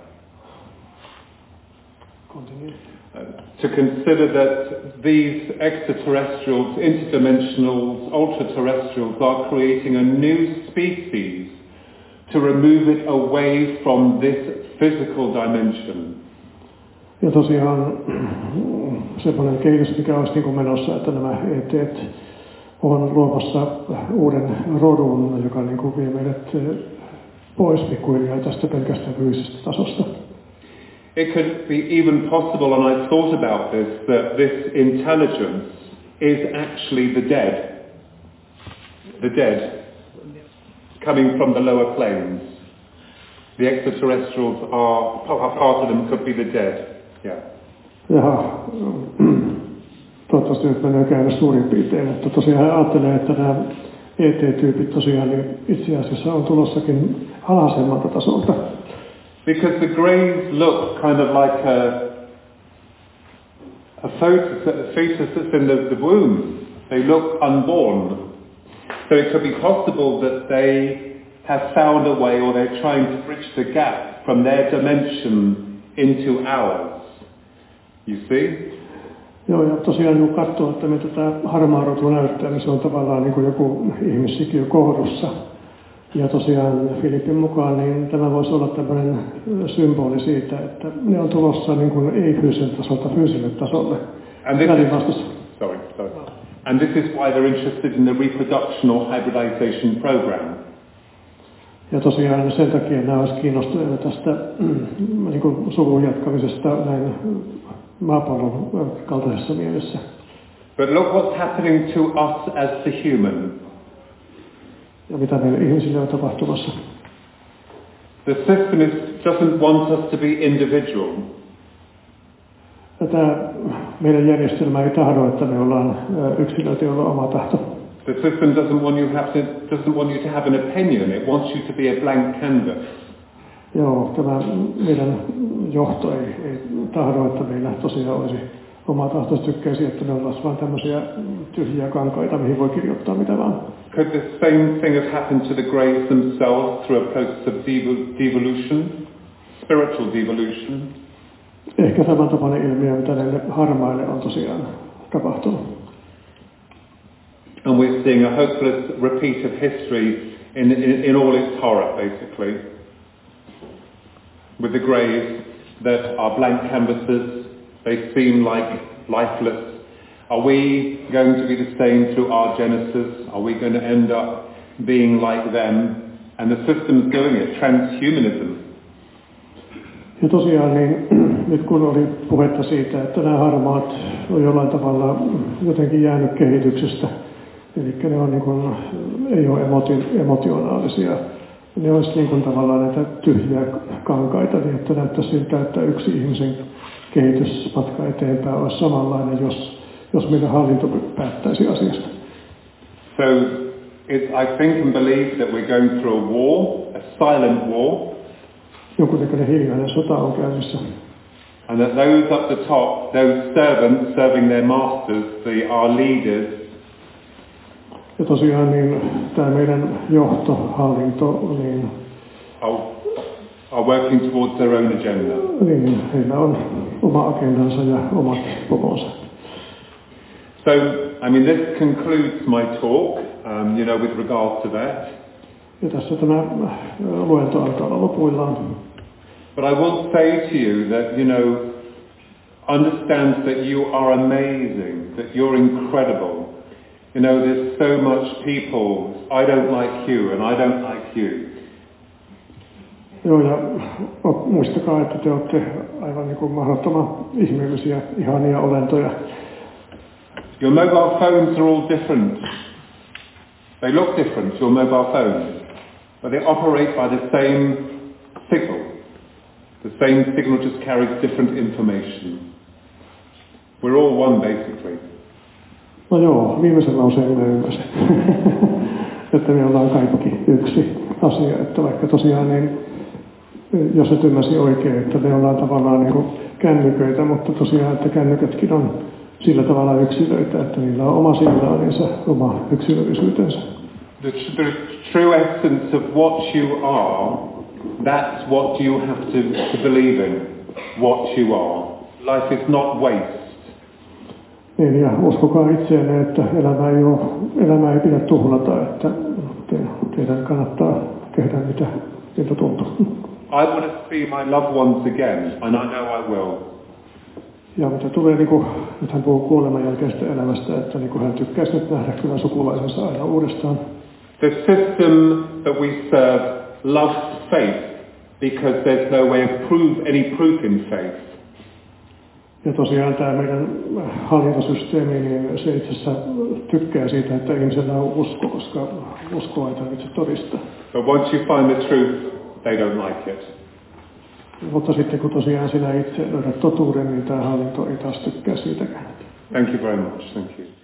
Continue. uh, to consider that these extraterrestrials, interdimensionals, ultra-terrestrials are creating a new species to remove it away from this physical dimension. Ja tosiaan semmoinen kehitys, mikä olisi niin kuin menossa, että nämä E T:t on luomassa uuden rodun, joka niin kuin vie meidät pois pikkuhiljaa tästä pelkästään fyysisestä tasosta. It could be even possible, and I thought about this, that this intelligence is actually the dead. The dead, coming from the lower planes. The extraterrestrials are, part of them could be the dead. Yeah. Jaha, toivottavasti nyt menee käydä suurin piirtein, mutta tosiaan ajattelee, että nämä E T-tyypit tosiaan niin itse asiassa on tulossakin alhaisemmalta tasolta. Because the greys look kind of like a, a fetus, a fetus that's in the, the womb. They look unborn. So it could be possible that they have found a way, or they're trying to bridge the gap from their dimension into ours. You see? Joo, ja tosiaan kun katsoo, että mitä tämä harmaa rotu näyttää, niin se on tavallaan niin kuin joku ihmissikiö kohdussa. Ja tosiaan Philippin mukaan niin tämä voisi olla tämmöinen symboli siitä, että ne on tulossa niin kuin ei-fyysisen tasolta fyysiselle tasolle. Is, sorry, sorry. And this is why they're interested in the reproduction or hybridization program. Ja tosiaan sen takia nämä olisi kiinnostuneita tästä niin kuin suvun jatkamisesta näin maapallon kaltaisessa mielessä. But look what's happening to us as the human. Ja mitä meille ihmisille on tapahtumassa. The system is, doesn't want us to be individual. Tämä meidän järjestelmä ei tahdo, että me ollaan yksilöitä, joilla on oma tahto. The system doesn't want you have to, doesn't want you to have an opinion. It wants you to be a blank canvas. Joo, tämä meidän johto ei, ei tahdo, että meillä tosiaan olisi oma tahto. Se tykkäisi, että me ollaan vain tämmöisiä tyhjiä kankaita, mihin voi kirjoittaa mitä vaan. Could the same thing have happened to the Greys themselves through a process of devolution, spiritual devolution? Ehkä samantapainen ilmiö, mitä näille harmaille on tosiaan tapahtunut. And we're seeing a hopeless repeat of history in, in, in all its horror, basically. With the Greys that are blank canvases, they seem like lifeless. Are we going to be the same through our genesis? Are we going to end up being like them? And the system's doing it, transhumanism. Ja tosiaan niin, nyt kun oli puhetta siitä, että nämä harmaat on jollain tavalla jotenkin jäänyt kehityksestä, eli ne on niin kuin, ei ole emoti, emotionaalisia, ne olisi niin kuin tavallaan näitä tyhjiä kankaita, niin että näyttäisi siltä, että yksi ihmisen kehitysmatka eteenpäin olisi samanlainen, jos, jos meidän hallinto päättäisi asiasta. So it, I think and believe that we're going through a war, a silent war. Jonkunnäköinen hiljainen sota on käynnissä. And that those up the top, those servants serving their masters, the, our leaders, ja tosiaan niin tämä meidän johtohallinto, niin are, are working towards their own agenda. Niin, heillä on oma agendansa ja omat pomonsa. So, I mean, this concludes my talk, um, you know, with regards to that. Ja tässä tämä luento alkaa olla lopuillaan. But I will say to you that, you know, understand that you are amazing, that you're incredible. You know, there's so much people, I don't like you and I don't like you. Joo, ja muistakaa, että te olette aivan niin kuin mahdottoman ihmeellisiä, ihania olentoja. Your mobile phones are all different. They look different, your mobile phones, but they operate by the same signal. The same signal just carries different information. We're all one, basically. No joo, viimeisen lauseen minä ymmärsin. Että me ollaan kaikki yksi asia. Että vaikka tosiaan, niin, jos et ymmärsi oikein, että me ollaan tavallaan niin kuin kännyköitä, mutta tosiaan, että kännykätkin on sillä tavalla yksilöitä, että niillä on oma signaalinsa, oma yksilöllisyytensä. The, the true essence of what you are, that's what you have to, to believe in, what you are. Life is not waste. Niin, ja uskokaa itseenne, että elämä ei, ole, elämä ei pidä tuhlata, että te, teidän kannattaa tehdä mitä teiltä tuntuu. I want to see my loved ones again, and I know I will. Ja mitä tulee, niin kuin, nyt hän puhuu kuoleman jälkeistä elämästä, että niin kuin hän tykkäisi nyt nähdä kyllä sukulaisensa aina uudestaan. The system that we serve loves faith because there's no way of prove any proof in faith. Ja tosiaan tämä meidän hallintasysteemi, niin se itse asiassa tykkää siitä, että ihmisellä on usko, koska uskoa ei tarvitse todistaa. But once you find the truth, they don't like it. Mutta sitten kun tosiaan sinä itse löydät totuuden, niin tämä hallinto ei taas tykkää siitäkään. Thank you very much. Thank you.